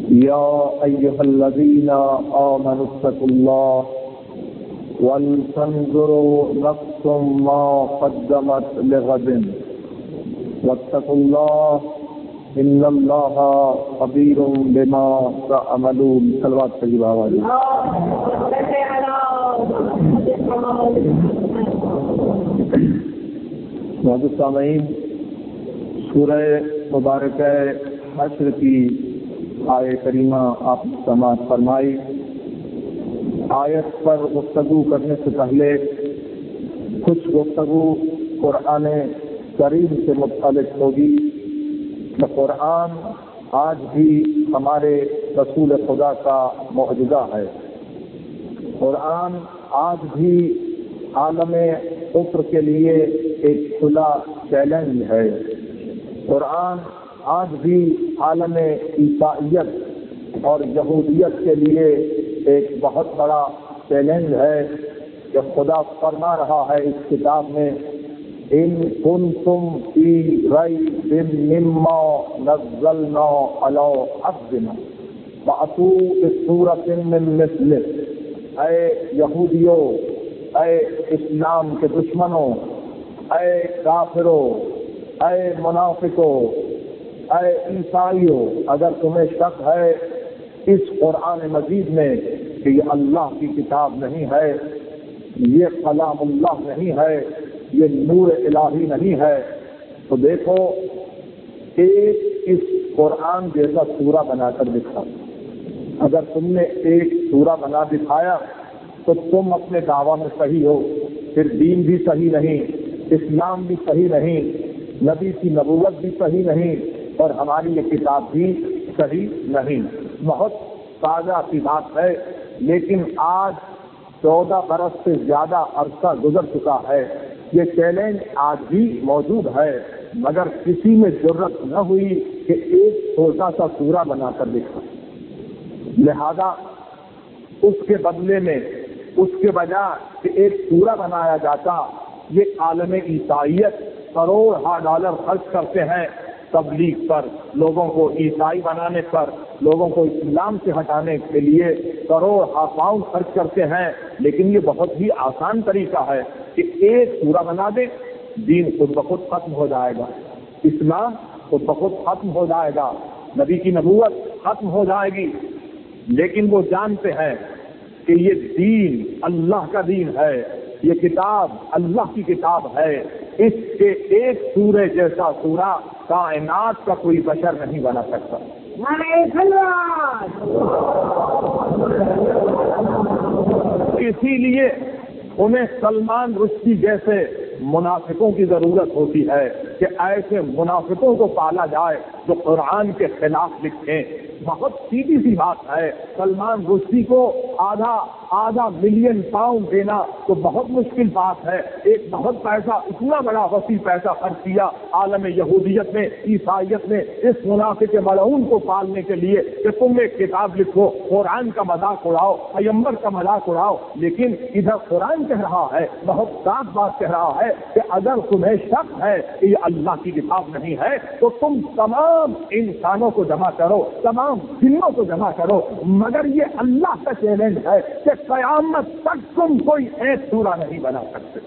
يا أيها الذين آمنوا اتقوا الله ولتنظر نفس ما قدمت لغد واتقوا الله إن الله خبير بما تعملون. صلوات طیبہ والی. معزز سامعین، سورہ مبارکہ حشر کی آیت کریمہ آپ سماعت فرمائی. آیت پر گفتگو کرنے سے پہلے کچھ گفتگو قرآن کریم سے متعلق ہوگی کہ قرآن آج بھی ہمارے رسول خدا کا معجزہ ہے. قرآن آج بھی عالم کفر کے لیے ایک کھلا چیلنج ہے. قرآن آج بھی عالم عیسائیت اور یہودیت کے لیے ایک بہت بڑا چیلنج ہے کہ خدا فرما رہا ہے اس کتاب میں ان کنتم فی ریب مما نزلنا علی عبدنا فأتوا بسورۃ من مثلہ. اے یہودیوں، اے اسلام کے دشمنوں، اے کافروں، اے منافقوں، اے عیسائیوں، اگر تمہیں شک ہے اس قرآن مجید میں کہ یہ اللہ کی کتاب نہیں ہے، یہ کلام اللہ نہیں ہے، یہ نور الہی نہیں ہے، تو دیکھو ایک اس قرآن جیسا سورہ بنا کر دکھا. اگر تم نے ایک سورہ بنا دکھایا تو تم اپنے دعویٰ میں صحیح ہو، پھر دین بھی صحیح نہیں، اسلام بھی صحیح نہیں، نبی کی نبوت بھی صحیح نہیں، اور ہماری یہ کتاب بھی صحیح نہیں. بہت تازہ سی بات ہے، لیکن آج 14 برس سے زیادہ عرصہ گزر چکا ہے. یہ چیلنج آج بھی موجود ہے، مگر کسی میں جرت نہ ہوئی کہ ایک چھوٹا سا سورہ بنا کر دکھا. لہذا اس کے بدلے میں، اس کے بجائے کہ ایک سورہ بنایا جاتا، یہ عالم عیسائیت کروڑ ڈالر خرچ کرتے ہیں تبلیغ پر، لوگوں کو عیسائی بنانے پر، لوگوں کو اسلام سے ہٹانے کے لیے کروڑ پاؤنڈ خرچ کرتے ہیں. لیکن یہ بہت ہی آسان طریقہ ہے کہ ایک سورہ بنا دیں، دین خود بخود ختم ہو جائے گا، اسلام خود بخود ختم ہو جائے گا، نبی کی نبوت ختم ہو جائے گی. لیکن وہ جانتے ہیں کہ یہ دین اللہ کا دین ہے، یہ کتاب اللہ کی کتاب ہے. اس کے ایک سورے جیسا سورہ کائنات کا کوئی بشر نہیں بنا سکتا. اسی لیے انہیں سلمان رشدی جیسے منافقوں کی ضرورت ہوتی ہے کہ ایسے منافقوں کو پالا جائے جو قرآن کے خلاف لکھیں. بہت سیدھی سی بات ہے، سلمان رشدی کو آدھا ملین پاؤنڈ دینا تو بہت مشکل بات ہے. ایک بہت پیسہ، اتنا بڑا وسیع پیسہ خرچ کیا عالم یہودیت میں، عیسائیت میں، اس منافق ملعون کو پالنے کے لیے کہ تم ایک کتاب لکھو، قرآن کا مذاق اڑاؤ، پیغمبر کا مذاق اڑاؤ. لیکن ادھر قرآن کہہ رہا ہے، بہت صاف بات کہہ رہا ہے کہ اگر تمہیں شک ہے کہ یہ اللہ کی کتاب نہیں ہے تو تم تمام انسانوں کو جمع کرو، تمام جنوں کو جمع کرو. مگر یہ اللہ کا چیلنج ہے کہ قیامت تک تم کوئی ایک سورہ نہیں بنا سکتے.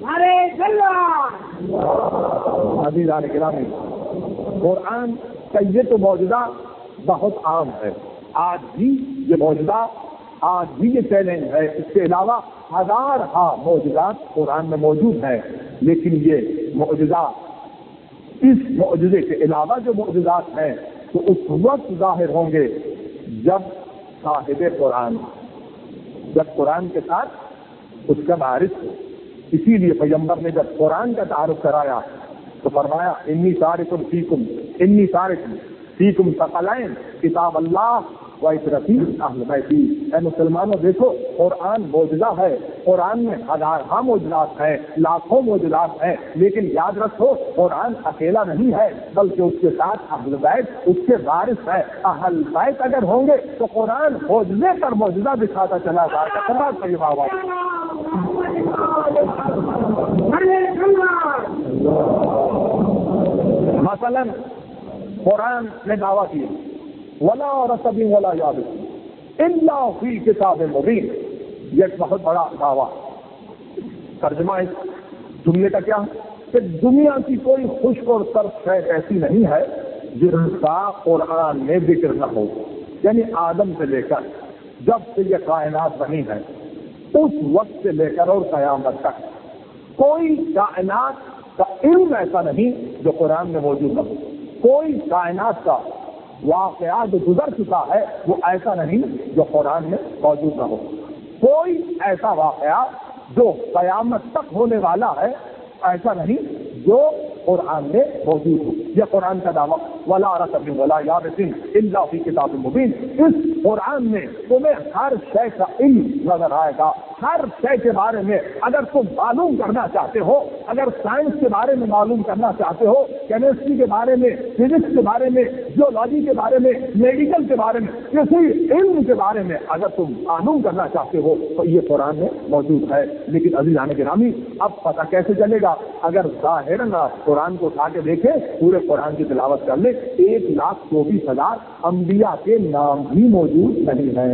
عزیزان گرامی، قرآن کا یہ تو معجزہ بہت عام ہے، آج بھی یہ معجزہ، آج بھی یہ چیلنج ہے. اس کے علاوہ ہزار معجزات قرآن میں موجود ہیں. لیکن یہ معجزہ، اس معجزے کے علاوہ جو معجزات ہیں تو اس وقت ظاہر ہوں گے جب صاحب قرآن، جب قرآن کے ساتھ اس کا معرف ہو. اسی لیے پیغمبر نے جب قرآن کا تعارف کرایا تو فرمایا انی تارک فیکم ثقلین کتاب اللہ وعترتی اہل بیتی. اے مسلمانوں دیکھو، قرآن معجزہ ہے، قرآن میں ہزاروں معجزات ہیں، لاکھوں معجزات ہیں، لیکن یاد رکھو قرآن اکیلا نہیں ہے بلکہ اس کے ساتھ اہل بیت اس کے وارث ہے. اہل بیت اگر ہوں گے تو قرآن معجزے پر معجزہ دکھاتا چلا جائے گا. مثلا قرآن نے دعویٰ کیا ولا رطب ولا یابس الا فی کتاب مبین. یہ ایک بہت بڑا دعویٰ. ترجمہ اس جملے کا کیا ہے کہ دنیا کی کوئی خشک اور ترس شے ایسی نہیں ہے جس کا قرآن میں ذکر نہ ہو. یعنی آدم سے لے کر جب سے یہ کائنات بنی ہے اس وقت سے لے کر اور قیامت تک کوئی کائنات کا علم ایسا نہیں جو قرآن میں موجود نہ ہو. کوئی کائنات کا واقعہ جو گزر چکا ہے وہ ایسا نہیں جو قرآن میں موجود نہ ہو. کوئی ایسا واقعہ جو قیامت تک ہونے والا ہے ایسا نہیں جو قرآن میں موجود ہو. یہ قرآن کا دعویٰ ولا رطب ولا یابس الا فی کتاب مبین. اس قرآن میں تمہیں ہر شے کا علم نظر آئے گا. ہر شے کے بارے میں اگر تم معلوم کرنا چاہتے ہو, اگر سائنس کے بارے میں معلوم کرنا چاہتے ہو, کیمسٹری کے بارے میں, فزکس کے بارے میں, جیولوجی کے بارے میں, میڈیکل کے بارے میں, کسی علم کے بارے میں اگر تم معلوم کرنا چاہتے ہو تو یہ قرآن میں موجود ہے. لیکن عزیزان گرامی اب پتہ کیسے چلے گا؟ اگر ظاہراً قرآن کو اٹھا کے دیکھیں, پورے قرآن کی تلاوت کر لیں, 1,24,000 انبیاء کے نام بھی موجود نہیں ہیں.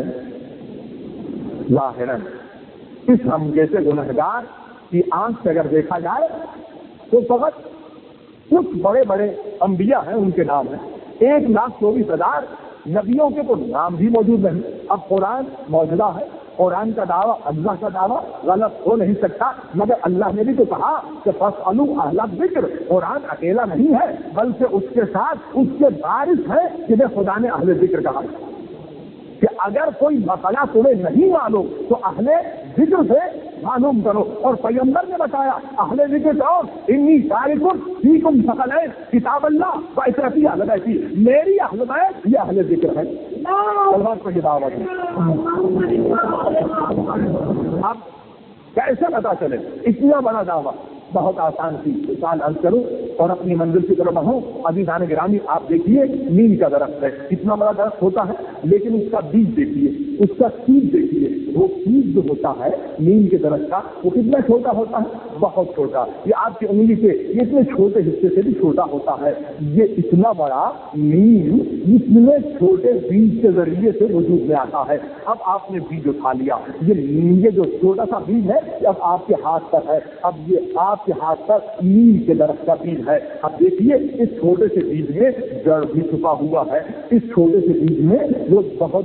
ظاہراً اس ہم جیسے گنہگار کی آنکھ سے اگر دیکھا جائے تو فقط کچھ بڑے بڑے انبیاء ہیں, ان کے نام ہیں. 1,24,000 نبیوں کے تو نام بھی موجود نہیں. اب قرآن معجزہ ہے, قرآن کا دعویٰ, اللہ کا دعویٰ غلط ہو نہیں سکتا. مگر اللہ نے بھی تو کہا کہ فاسألوا اہل الذکر. قرآن اکیلا نہیں ہے بلکہ اس کے ساتھ اس کے وارث ہے جنہیں خدا نے اہل ذکر کہا کہ اگر کوئی مسئلہ تمہیں نہیں معلوم تو اہل ذکر سے معلوم کرو. اور پیغمبر نے بتایا اہل ذکر اور انی تارک فیکم ثقلین کتاب اللہ و اطرتی اہل بیتی. میری اہل بیت یہ اہل ذکر ہے. سلمان کو یہ دعوت ہے. اب کیسے پتا چلے اتنا بڑا دعویٰ؟ بہت آسان سی مثال عرض کروں اور اپنی منزل کی طرف بڑھوں. عزیزان گرامی آپ دیکھیے نیم کا درخت ہے, اتنا بڑا درخت ہوتا ہے لیکن اس کا بیج دیکھیے, اس کا سیڈ دیکھیے. وہ سیڈ جو ہوتا ہے نیم کے درخت کا وہ کتنا چھوٹا ہوتا ہے؟ بہت چھوٹا. یہ آپ کی انگلی کے اتنے چھوٹے حصے سے بھی چھوٹا ہوتا ہے. یہ اتنا بڑا نیم اتنے چھوٹے بیج کے ذریعے سے وجود میں آتا ہے. اب آپ نے بیج اٹھا لیا, یہ جو چھوٹا سا بیج ہے اب آپ کے ہاتھ پر ہے. اب یہ آپ کے ہاتھ پر نیم کے درخت کا بیج ہے. اب دیکھیے اس چھوٹے سے بیج میں جڑ بھی چھپا ہوا ہے. اس چھوٹے سے بیج میں وہ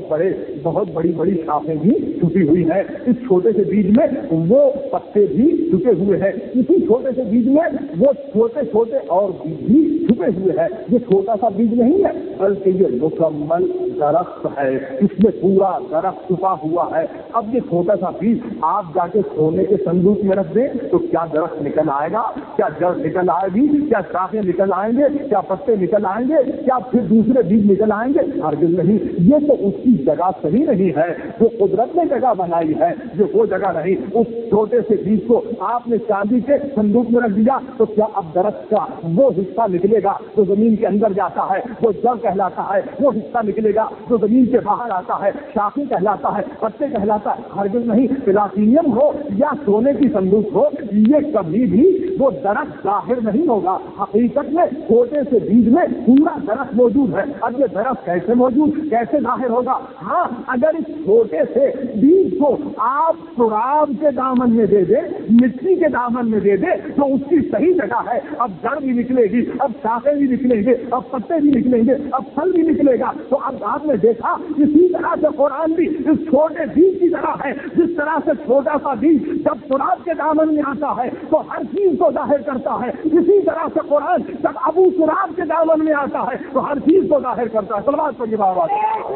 بہت بڑی شاخیں بھی چھپی ہوئی ہیں. اس چھوٹے سے بیج میں وہ پتے بھی چھپے ہوئے ہیں. اسی چھوٹے سے بیج میں وہ چھوٹے اور بیج بھی چھپے ہوئے ہیں. یہ چھوٹا سا بیج نہیں ہے بلکہ یہ مکمل درخت ہے. اس میں پورا درخت چھپا ہوا ہے. اب یہ چھوٹا سا بیج آپ جا کے سونے کے صندوق میں رکھ دیں تو کیا درخت نکل آئے گا؟ کیا جڑ نکل آئے گی؟ کیا شاخیں نکل آئیں گے؟ کیا پتے نکل آئیں گے؟ کیا پھر دوسرے بیج نکل آئیں گے؟ ہرگز نہیں. یہ تو اس کی جگہ صحیح نہیں ہے جو قدرت نے جگہ بنائی ہے. یہ وہ جگہ نہیں. اس چھوٹے سے بیج کو آپ نے چاندی کے صندوق میں رکھ دیا تو کیا اب درخت کا وہ حصہ نکلے گا جو زمین کے اندر جاتا ہے, وہ جڑ کہلاتا ہے, وہ حصہ نکلے گا جو زمین کے باہر آتا ہے, شاخیں کہلاتا ہے, پتے کہلاتا ہے؟ ہرگز نہیں. پلاسینیم ہو یا سونے کی صندوق ہو, یہ کبھی بھی وہ درخت ظاہر نہیں ہوگا. حقیقت میں چھوٹے سے بیج میں پورا درخت موجود ہے. اب یہ درخت کیسے موجود, کیسے ظاہر ہوگا؟ ہاں, اگر اس چھوٹے سے بیج کو آپ تراب کے دامن میں دے دیں, مٹی کے دامن میں دے دیں تو اس کی صحیح جگہ ہے. اب جڑ بھی نکلے گی, اب شاخیں بھی نکلیں گے, اب پتے بھی نکلیں گے, اب پھل بھی نکلے گا. تو اب آپ نے دیکھا اسی طرح سے قرآن بھی اس چھوٹے بیج کی طرح ہے. جس طرح سے چھوٹا سا بیج جب تراب کے دامن میں آتا ہے تو ہر چیز کو ظاہر کرتا ہے, اسی طرح سے قرآن جب ابو تراب کے دامن میں آتا ہے تو ہر چیز کو ظاہر کرتا ہے. سلوات پر یہ آواز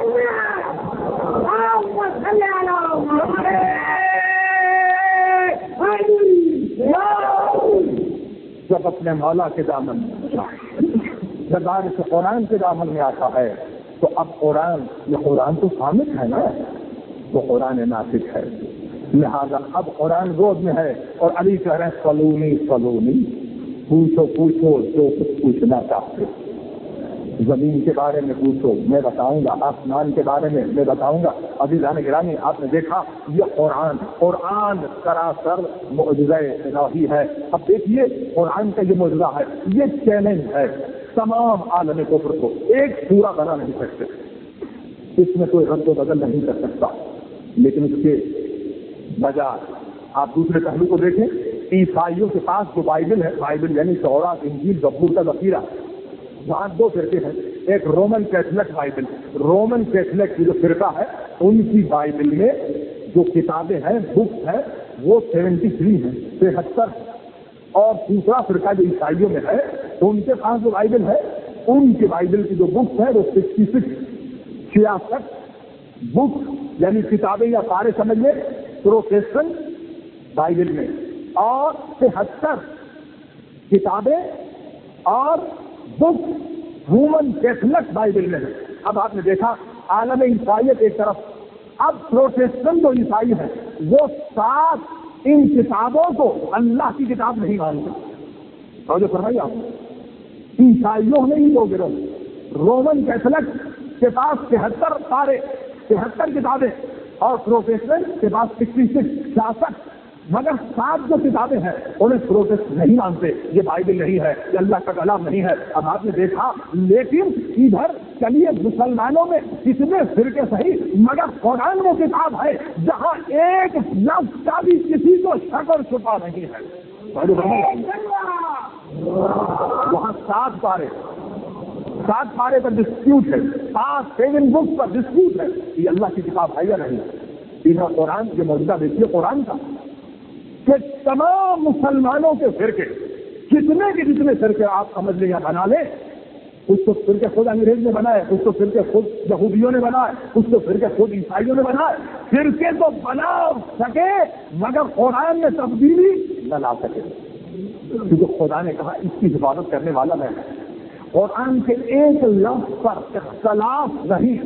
جب اپنے مولا کے دامن جب بارش قرآن کے دامن میں آتا ہے تو اب قرآن تو خامد ہے نا, تو قرآن ناطق ہے. لہذا اب قرآن گود میں ہے اور علی کہہ رہے ہیں سلونی پوچھو جو کچھ پوچھنا چاہتے. زمین کے بارے میں پوچھو, میں بتاؤں گا. آسمان کے بارے میں بتاؤں گا. عزیزان گرامی, آپ نے دیکھا یہ قرآن سراسر معجزہ الہی ہے. اب دیکھیے قرآن کا یہ معجزہ ہے, یہ چیلنج ہے تمام عالم کفر کو. ایک پورا بنا نہیں سکتے. اس میں کوئی رد و بدل نہیں کر سکتا. لیکن اس کے بجائے آپ دوسرے پہلو کو دیکھیں. عیسائیوں کے پاس جو بائبل ہے، بائبل یعنی تورات، انجیل، زبور کا ذخیرہ، وہاں دو فرقے ہیں. ایک Roman Catholic Bible. Roman Catholic کی جو فرقہ ہے ان کی بائبل میں جو کتابیں ہیں، بکس ہیں، وہ 73 ہیں، 73. اور دوسرا فرقہ جو عیسائیوں میں ہے ان کے پاس جو بائبل ہے ان کی بائبل کی جو بکس ہیں وہ 66 بکس یعنی کتابیں یا سارے سمجھ لیں پروٹیسٹنٹ بائبل میں، اور 73 کتابیں اور بکس رومن کیتھولک بائبل میں ہے. اب آپ نے دیکھا عالم عیسائیت ایک طرف، اب پروٹیسٹنٹ جو عیسائی ہیں وہ 7 ان کتابوں کو اللہ کی کتاب نہیں مانتے. اور جو فرمائی آپ عیسائیوں نے ہی وہ گروہ، رومن کیتھولک کے پاس 73 کتابیں اور پروٹیسٹنٹ کے پاس 66 مگر 7 جو کتابیں ہیں انہیں پروٹیسٹ نہیں مانتے. یہ بائبل نہیں ہے، یہ اللہ کا کلام نہیں ہے. اب آپ نے دیکھا لیکن ادھر چلیے مسلمانوں میں کتنے فرقے صحیح، مگر قرآن وہ کتاب ہے جہاں ایک لفظ کا بھی کسی کو شک اور شبہ نہیں ہے. وہاں 7 پارے پر ڈسپیوٹ ہے، 7 بکس پر ڈسپیوٹ ہے. یہ اللہ کی کتاب ہے یا نہیں؟ ادھر قرآن یہ موجودہ دیکھیے قرآن کا کہ تمام مسلمانوں کے فرقے جتنے کے جتنے فرقے آپ سمجھ لیں یا بنا لیں، کچھ تو فرقے خود انگریز نے بنائے، کچھ تو فرقے خود یہودیوں نے بنائے، کچھ تو فرقے خود عیسائیوں نے بنائے. فرقے تو بنا سکے مگر قرآن میں تبدیلی نہ لا سکے، کیونکہ خدا نے کہا اس کی حفاظت کرنے والا میں. قرآن کے ایک لفظ پر اختلاف نہیں،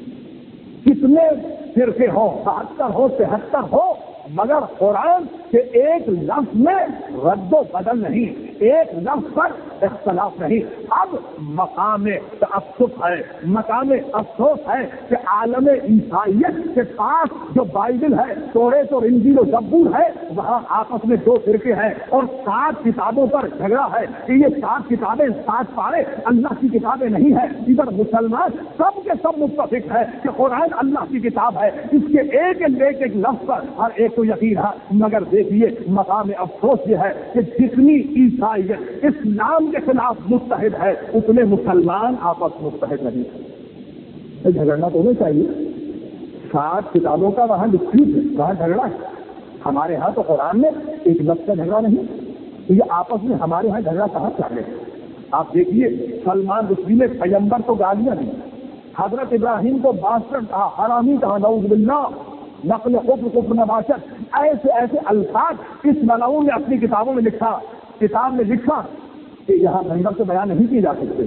کتنے فرقے ہوں، 72 ہو 73 ہو، مگر قرآن کے ایک لفظ میں رد و بدل نہیں، ایک لفظ پر اختلاف نہیں. اب مقام تعصب ہے، مقام افسوس ہے کہ عالم عیسائیت کے پاس جو بائبل ہے، توریت اور انجیل و زبور ہے، وہاں آپس میں 2 فرقے ہیں اور 7 کتابوں پر جھگڑا ہے کہ یہ 7 کتابیں 7 پارے اللہ کی کتابیں نہیں ہے. ادھر مسلمان سب کے سب متفق ہے کہ قرآن اللہ کی کتاب ہے. اس کے ایک لفظ پر ہر ایک کو یقین ہے. مگر دیکھیے مقام افسوس یہ ہے کہ جتنی عیسائیت اسلام کے خلاف متحد ہے اتنے مسلمان آپس متحد نہیں ہے. جھگڑنا تو نہیں چاہیے. 7 کتابوں کا وہاں ڈسپیوٹ ہے، وہاں جھگڑا ہے. ہمارے ہاں تو قرآن میں ایک لفظ کا جھگڑا نہیں، تو یہ آپس میں ہمارے ہاں جھگڑا کہاں چاہے. آپ دیکھیے سلمان رشدی نے پیغمبر کو گالیاں دی، حضرت ابراہیم کو باسط کہا، حرامی کہا، نعوذ باللہ، نقل کفر نباشت، ایسے الفاظ اس ملعون نے اپنی کتابوں میں لکھا، کتاب میں لکھا کہ یہاں منظر سے بیان نہیں کی جا سکتے.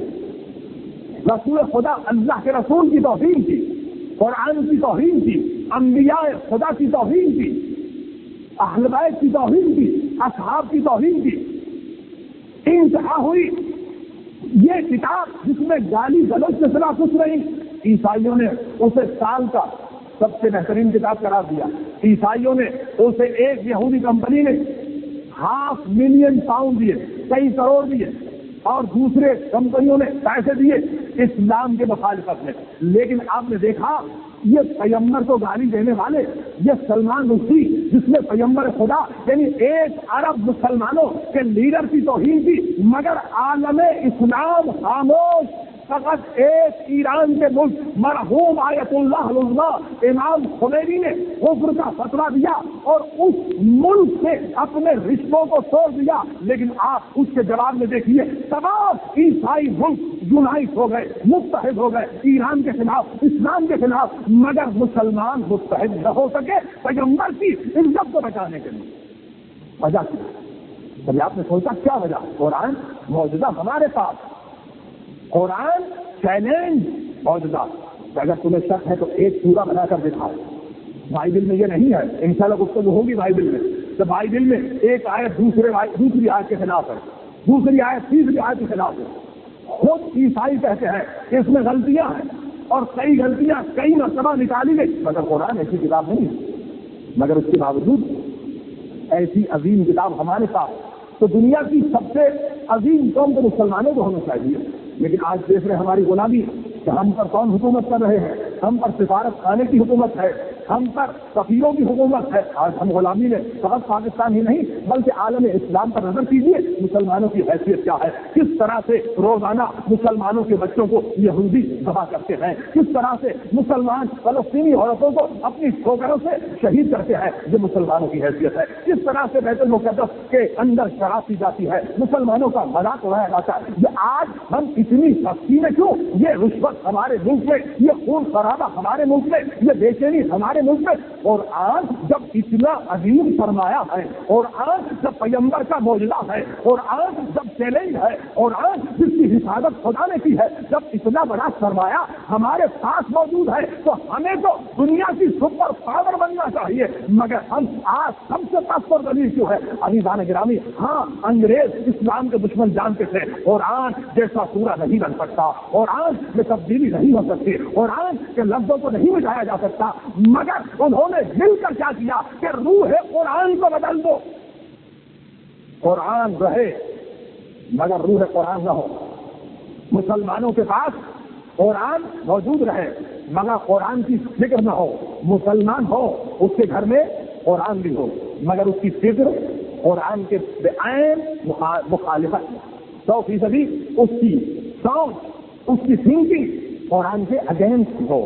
رسول خدا اللہ کے رسول کی توہین کی، قرآن کی توہین کی، انبیاء خدا کی توہین کی، اہل بیت کی توہین کی، اصحاب کی توہین کی. انتہا ہوئی یہ کتاب جس میں گالی گلوچ کے خلاف کچھ نہیں. عیسائیوں نے اسے سال کا سب سے بہترین کتاب قرار دیا. عیسائیوں نے اسے ایک یہودی کمپنی نے £500,000 دیے، کئی کروڑ دیے، اور دوسرے کمپنیوں نے پیسے دیے اسلام کے مخالفت میں. لیکن آپ نے دیکھا یہ پیغمبر کو گالی دینے والے، یہ سلمان رشدی جس نے پیغمبر خدا یعنی 1 ارب مسلمانوں کے لیڈر کی توہین کی، مگر عالم اسلام خاموش. فقط ایک ایران کے ملک مرحوم آیت اللہ العظمیٰ امام خمینی نے کفر کا فتویٰ دیا اور اس ملک سے اپنے رشتوں کو توڑ دیا. لیکن آپ اس کے جواب میں دیکھیے تمام عیسائی ملک یونائٹ ہو گئے، متحد ہو گئے ایران کے خلاف، اسلام کے خلاف، مگر مسلمان متحد نہ ہو سکے پیغمبر کی عزت کو بچانے کے لیے. وجہ کیا؟ کبھی آپ نے سوچا کیا وجہ؟ قرآن موجودہ ہمارے پاس، قرآن چیلنج موجودہ. اگر تمہیں شک ہے تو ایک سورہ بنا کر دکھاؤ. بائبل میں یہ نہیں ہے، انشاءاللہ گفتگو ہوگی بائبل میں. تو بائبل میں ایک آیت دوسری آیت کے خلاف ہے، دوسری آیت تیسری آیت کے خلاف ہے. خود عیسائی کہتے ہیں کہ اس میں غلطیاں ہیں اور کئی غلطیاں کئی مرتبہ نکالی گئی، مگر قرآن ایسی کتاب نہیں ہے. مگر اس کے باوجود ایسی عظیم کتاب ہمارے پاس. تو دنیا کی سب سے عظیم قوم تو مسلمانوں کو ہونا چاہیے. لیکن آج دیکھ رہے ہماری غلامی کہ ہم پر کون حکومت کر رہے ہیں؟ ہم پر سفارت خانے کی حکومت ہے، ہم پر سفیروں کی حکومت ہے. آج ہم غلامی میں فقط پاکستان ہی نہیں بلکہ عالم اسلام پر نظر کیجیے مسلمانوں کی حیثیت کیا ہے. کس طرح سے روزانہ مسلمانوں کے بچوں کو یہودی ذبح کرتے ہیں، کس طرح سے مسلمان فلسطینی عورتوں کو اپنی ٹھوکروں سے شہید کرتے ہیں. یہ مسلمانوں کی حیثیت ہے. کس طرح سے بیت المقدس کے اندر شراب پی جاتی ہے، مسلمانوں کا مذاق اڑایا جاتا ہے. یہ آج ہم اتنی سختی میں کیوں؟ یہ رشوت ہمارے ملک میں، یہ خون خرابہ ہمارے ملک میں، یہ بے چینی ہمارے ملک میں. اور آج جب اتنا عظیم سرمایہ ہے، اور آج جب پیغمبر کا معجزہ ہے، اور آج جب چیلنج ہے، اور آج جس کی حفاظت خدا نے کی ہے، جب اتنا بڑا سرمایہ ہمارے پاس موجود ہے تو ہمیں تو دنیا کی سپر پاور بننا چاہیے. مگر ہم آج سب سے پاور دلیل کیوں ہے؟ عزیزان گرامی، ہاں انگریز اسلام کے دشمن جانتے تھے اور آج جیسا سورہ نہیں بن سکتا، اور آج میں تبدیلی نہیں ہو سکتی، اور آج کے لفظوں کو نہیں مٹایا جا سکتا. مگر انہوں نے مل کر کیا کیا کہ روح قرآن کو بدل دو. قرآن رہے مگر روح قرآن نہ ہو. مسلمانوں کے پاس قرآن موجود رہے مگر قرآن کی فکر نہ ہو. مسلمان ہو اس کے گھر میں قرآن بھی ہو مگر اس کی فکر قرآن کے عین مخالفت 100% اس کی سوچ، اس کی تھنکنگ قرآن کے اگینسٹ ہو.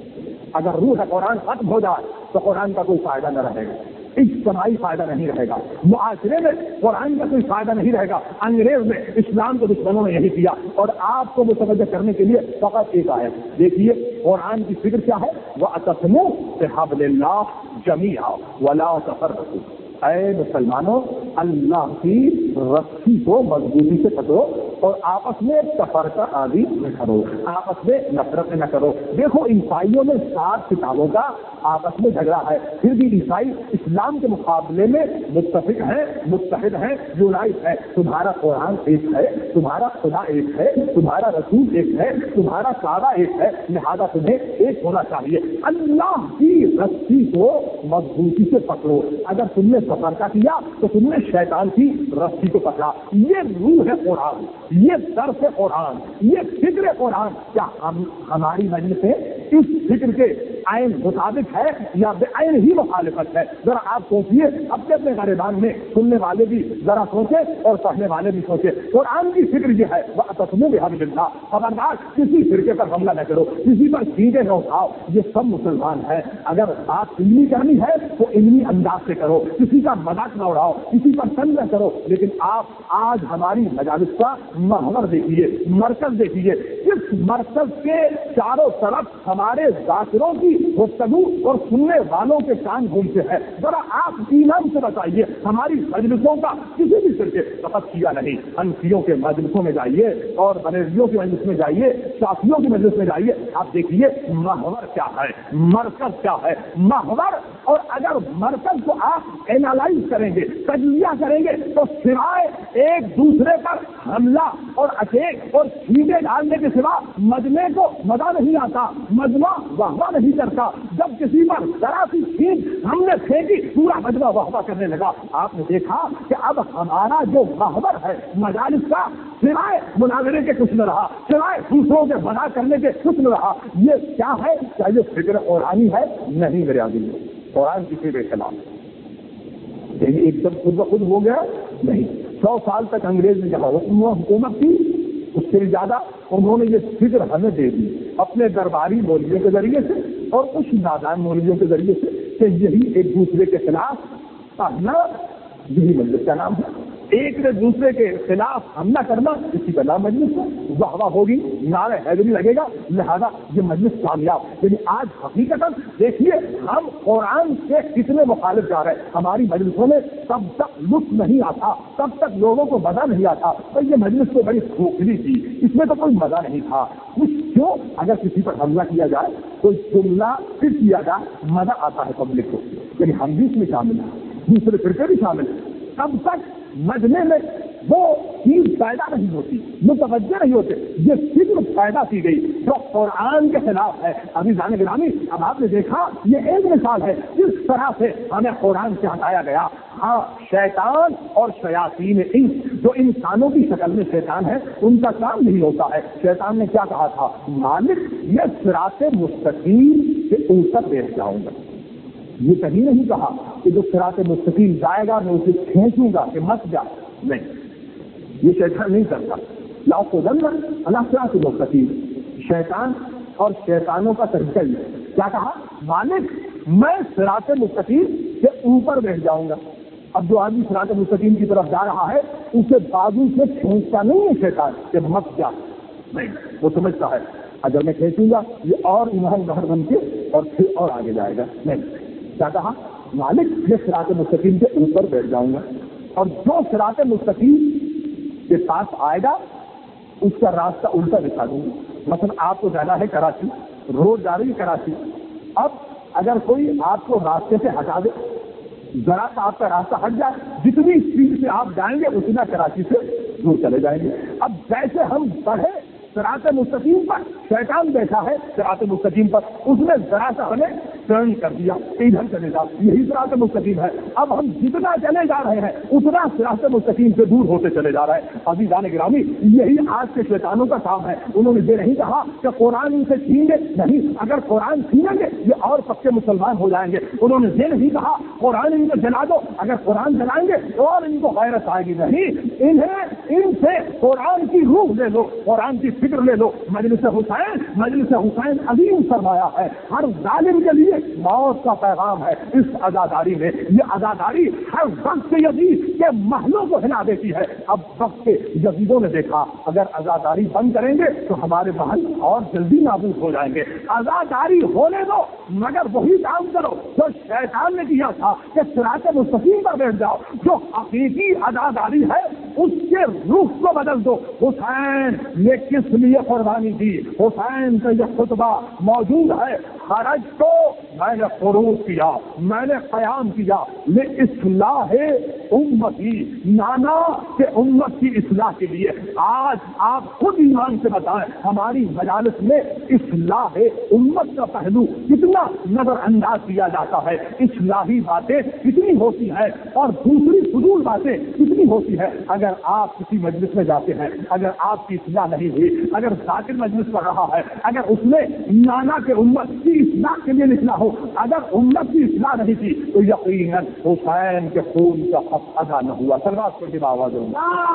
اگر روح قرآن ختم ہو جائے تو قرآن کا کوئی فائدہ نہ رہے گا، اجتماعی فائدہ نہیں رہے گا، معاشرے میں قرآن کا کوئی فائدہ نہیں رہے گا. انگریز نے اسلام کے دشمنوں نے یہی کیا. اور آپ کو متوجہ کرنے کے لیے فقط ایک آیت دیکھیے قرآن کی فکر کیا ہے. وَاعْتَصِمُوا بِحَبْلِ اللَّهِ جَمِيعًا وَلَا تَفَرَّقُوا. اے مسلمانوں، اللہ کی رسی کو مضبوطی سے پکڑو اور آپس میں تفرقہ عادی نہ کرو، آپس میں نفرت نہ کرو. دیکھو عیسائیوں میں 7 کتابوں کا آپس میں جھگڑا ہے، پھر بھی عیسائی اسلام کے مقابلے میں متفق ہیں، متحد ہیں، یونائٹ ہے. تمہارا قرآن ایک ہے، تمہارا خدا ایک ہے، تمہارا رسول ایک ہے، تمہارا کعبہ ایک ہے، لہذا تمہیں ایک ہونا چاہیے. اللہ کی رسی کو مضبوطی سے پکڑو. اگر تم نے سفر کا کیا تو تم نے شیطان کی رسی کو پکڑا. یہ روح ہے قرآن، یہ درس ہے قرآن، یہ فکر قرآن. کیا ہماری مجلسیں اس فکر کے عین مطابق ہے یا بے عین ہی مخالفت ہے؟ ذرا آپ سوچیے، اپنے اپنے گریبان میں سننے والے بھی ذرا سوچے اور پڑھنے والے بھی سوچے. قرآن کی فکر یہ ہے وَاعْتَصِمُوا بِحَبْلِ اللَّهِ. خبردار کسی فرقے پر حملہ نہ کرو، کسی پر چیزیں نہ اٹھاؤ. یہ سب مسلمان ہیں. اگر بات علمی کرنی ہے تو علمی انداز سے کرو، کسی کا مذاق نہ اڑاؤ، کسی پر تنگ نہ کرو. لیکن آپ آج ہماری مجالس کا محور دیکھیے، مرکز دیکھیے. اس مرکز کے چاروں طرف ہمارے ذاکروں کی گفتگو اور سننے والوں کے کان گھومتے ہیں. ذرا آپ ایمان سے بتائیے ہماری مجلسوں کا کسی بھی فرقے فقط کیا نہیں. حنفیوں کے مجلسوں میں جائیے اور بریلویوں کی مجلس میں جائیے، شافعیوں کی مجلس میں جائیے، آپ دیکھیے محور کیا ہے، مرکز کیا ہے. محور اور اگر مرکز کو آپ اینالائز کریں گے، تجزیہ کریں گے تو سوائے ایک دوسرے پر حملہ اور اٹیک اور چھینٹے ڈالنے کے سوا مجمع کو مزہ نہیں آتا، مجمع واہ نہیں کرتا. جب کسی پر ذرا سی چھینٹ ہم نے پھینکی پورا مجمع واہ کرنے لگا. آپ نے دیکھا کہ اب ہمارا جو محور ہے مجالس کا سوائے مناظرے کے کچھ نہ رہا، سوائے دوسروں کے بنا کرنے کے کچھ نہ رہا. یہ کیا ہے؟ کیا یہ فکر قرآنی ہے؟ نہیں میرے عزیز، قرآن کی فکر کے خلاف. یہی ایک دم خود بخود ہو گیا نہیں. 100 سال تک انگریز نے جہاں حکومت کی اس سے زیادہ انہوں نے یہ فکر ہمیں دے دی اپنے درباری مولویوں کے ذریعے سے اور کچھ نادان مولویوں کے ذریعے سے کہ یہی ایک دوسرے کے خلاف پڑھنا، یہی مجلس کا نام ہے. ایک نے دوسرے کے خلاف حملہ کرنا، اسی کا نام مجلس ہے. واہ واہ ہوگی، نعرہ حیدری لگے گا، لہذا یہ مجلس کامیاب. یعنی آج حقیقت دیکھیے ہم قرآن سے کتنے مخالف جا رہے ہیں. ہماری مجلسوں میں تب تک لطف نہیں آتا، تب تک لوگوں کو مزہ نہیں آتا. تو یہ مجلس تو بڑی کھوکھلی تھی، اس میں تو کوئی مزہ نہیں تھا. کچھ کیوں؟ اگر کسی پر حملہ کیا جائے، کوئی جملہ پھر کیا جائے، مزہ آتا ہے پبلک کو. یعنی ہم بھی اس میں شامل ہیں، دوسرے فرقے بھی شامل ہیں. تب تک مجمع میں وہ چیز پیدا نہیں ہوتی، متوجہ نہیں ہوتے، یہ فکر پیدا کی گئی جو قرآن کے خلاف ہے۔ ابھی جانے گرامی، اب آپ نے دیکھا یہ ایک مثال ہے جس طرح سے ہمیں قرآن سے ہٹایا گیا۔ ہاں، شیطان اور شیاطین انس جو انسانوں کی شکل میں شیطان ہے ان کا کام نہیں ہوتا ہے۔ شیطان نے کیا کہا تھا؟ مالک یہ صراط مستقیم سے اوپر بیٹھ جاؤں گا۔ یہ کہیں نہیں کہا کہ جو صراط مستقیم جائے گا میں اسے کھینچوں گا کہ مت جا، نہیں، یہ شیطان نہیں کرتا۔ لا تضل علی صراط مستقیم، شیطان اور شیطانوں کا طریقہ یہ ہے۔ کیا کہا؟ مالک میں صراط مستقیم سے اوپر بیٹھ جاؤں گا۔ اب جو آدمی صراط مستقیم کی طرف جا رہا ہے اسے بازو سے کھینچتا نہیں ہے شیطان کہ مت جا، نہیں، وہ سمجھتا ہے اگر میں کھینچوں گا یہ اور ایمان بہر بن کے اور پھر اور آگے جائے گا، نہیں۔ کیا کہا؟ مالک میں صراط مستقیم کے اوپر بیٹھ جاؤں گا اور جو صراط مستقیم کے پاس آئے گا اس کا راستہ الٹا دکھا دوں گا۔ مثلا آپ کو جانا ہے کراچی، روڈ جا رہی ہے کراچی، اب اگر کوئی آپ کو راستے سے ہٹا دے، ذرا سا آپ کا راستہ ہٹ جائے، جتنی اسپیڈ سے آپ جائیں گے اتنا کراچی سے دور چلے جائیں گے۔ اب جیسے ہم بڑھے صراط مستقیم پر، شیطان بیٹھا ہے صراط مستقیم پر، اس نے ذرا سا ہمیں ٹرن کر دیا، ادھر چلے جاؤ، یہی صراط مستقیم ہے۔ اب ہم جتنا چلے جا رہے ہیں اتنا صراط مستقیم سے دور ہوتے چلے جا رہے ہیں۔ عزیزان گرامی، یہی آج کے شیطانوں کا کام ہے۔ انہوں نے یہ نہیں کہا کہ قرآن ان سے چھین گے، نہیں، اگر قرآن چھینیں گے یہ اور پکے مسلمان ہو جائیں گے۔ انہوں نے یہ نہیں کہا قرآن ان کو جلا دو، اگر قرآن جلائیں گے اور ان کو غیرت آئے گی، نہیں، انہیں ان سے قرآن کی روح لے لو، قرآن کی فکر لے لو۔ مجلس حسین عظیم سرمایہ ہے، ہر ظالم کے لیے موت کا پیغام ہے اس عزاداری میں۔ یہ عزاداری ہر وقت کے یزید کے محلوں کو ہلا دیتی ہے۔ اب وقت کے یزیدوں نے دیکھا اگر عزاداری بند کریں گے تو ہمارے محل اور جلدی نابود ہو جائیں گے، عزاداری ہونے دو، مگر وہی کام کرو جو شیطان نے کیا تھا کہ صراط مستقیم پر بیٹھ جاؤ۔ جو حقیقی عزاداری ہے اس کے رخ کو بدل دو۔ حسین نے کس لیے قربانی دی؟ حسین کا یہ خطبہ موجود ہے، خرج تو میں نے خروج کیا، میں نے قیام کیا اصلاح امتی، نانا کے امت کی اصلاح کے لیے۔ آج آپ خود ایمان سے بتائیں ہماری مجالس میں اصلاح امت کا پہلو کتنا نظر انداز کیا جاتا ہے، اصلاحی باتیں کتنی ہوتی ہیں اور دوسری فضول باتیں کتنی ہوتی ہے۔ اگر آپ کسی مجلس میں جاتے ہیں، اگر آپ کی اصلاح نہیں ہوئی، اگر ذاکر مجلس پڑھ رہا ہے، اگر اس نے نانا کے امت کی اصلاح کے لیے لکھنا ہو، اگر امت کی اصلاح نہیں کی تو یقیناً حسین کے خون کا حق ادا نہ ہوا۔ سرواز کو جب آواز ہوں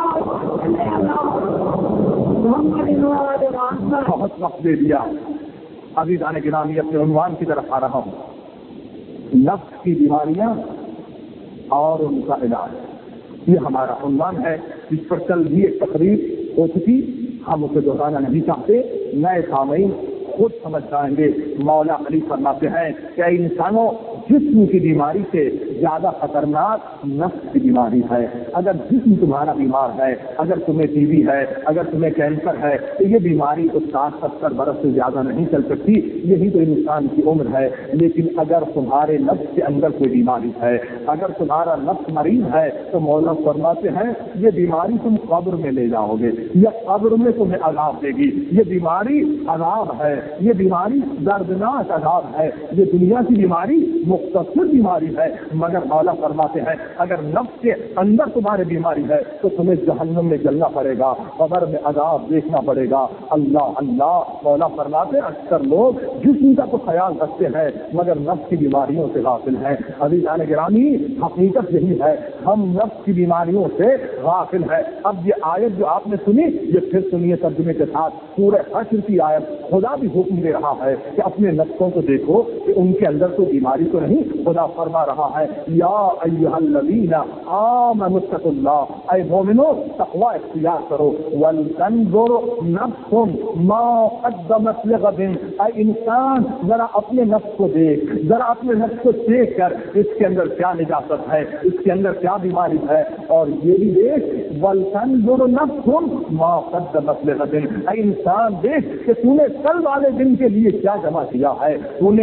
بہت وقت دے دیا، عزیزان گرامی اپنے عنوان کی طرف آ رہا ہوں، نفس کی بیماریاں اور ان کا علاج، یہ ہمارا عنوان ہے، جس پر کل بھی ایک تقریر ہو چکی، ہم اسے دہرانا نہیں چاہتے، نئے سامعین خود سمجھ جائیں گے۔ مولا علی فرماتے ہیں کہ انسانوں جسم کی بیماری سے زیادہ خطرناک نفس کی بیماری ہے۔ اگر جسم تمہارا بیمار ہے، اگر تمہیں ٹی بی ہے، اگر تمہیں کینسر ہے تو یہ بیماری تو 60-70 برس سے زیادہ نہیں چل سکتی، یہی تو انسان کی عمر ہے۔ لیکن اگر تمہارے نفس کے اندر کوئی بیماری ہے، اگر تمہارا نفس مریض ہے تو مولا فرماتے ہیں یہ بیماری تم قبر میں لے جاؤ گے، یہ قبر میں تمہیں عذاب دے گی۔ یہ بیماری عذاب ہے، یہ بیماری دردناک عذاب ہے۔ یہ دنیا کی بیماری مختصر بیماری ہے، مگر مولا فرماتے ہیں اگر نفس کے اندر تمہاری بیماری ہے تو تمہیں جہنم میں جلنا پڑے گا، قبر میں عذاب دیکھنا پڑے گا۔ اللہ اللہ، مولا فرماتے ہیں اکثر لوگ جسم کا تو خیال رکھتے ہیں مگر نفس کی بیماریوں سے غافل ہیں۔ عزیزان گرامی، حقیقت یہی ہے، ہم نفس کی بیماریوں سے غافل ہیں۔ اب یہ آیت جو آپ نے سنی یہ پھر سنیے ترجمے کے ساتھ، سورہ حشر کی آیت۔ خدا بھی حکم دے رہا ہے کہ اپنے نفسوں کو دیکھو کہ ان کے اندر تو بیماری تو نہیں۔ خدا فرما رہا ہے یا ایھا الذین آمنوا اتقوا اللہ، اے مومنو تقوی اختیار کرو، ولتنظر نفس ما قدمت لغد، اے انسان ذرا اپنے نفس کو دیکھ، ذرا اپنے نفس کو دیکھ کر اس کے اندر کیا نجاست ہے، اس کے اندر کیا بیماری ہے، اور یہ بھی دیکھ ولتنظر نفس ما قدمت لغد، اے انسان دیکھ کہ تو نے کل والے دن کے لیے کیا جمع کیا ہے، تو نے وہ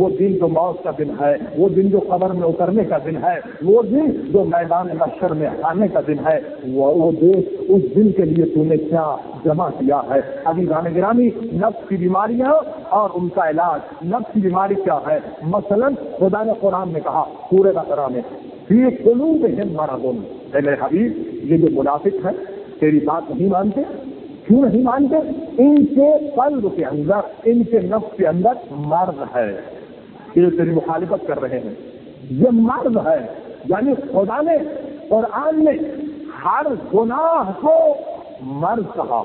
وہ دن جو موت کا دن ہے، وہ دن جو قبر میں اترنے کا دن ہے، وہ دن جو میدان محشر میں آنے کا دن ہے، وہ دیکھ اس دن کے لیے تو نے کیا جمع کیا ہے۔ عزیزان گرامی، نفس کی بیماریاں اور ان کا علاج۔ نفس کی بیماری کیا ہے؟ مثلا خدا نے قرآن میں کہا سورہ بقرہ میں فی قلوبہم مرض، اے میرے حبیب یہ جو منافق ہے تیری بات نہیں مانتے، کیوں نہیں مانتے؟ ان کے قلب کے اندر، ان کے نفس کے اندر مرض ہے، یہ تیری مخالفت کر رہے ہیں، یہ مرض ہے۔ یعنی خدا نے قرآن میں ہر گناہ کو مرض کہا،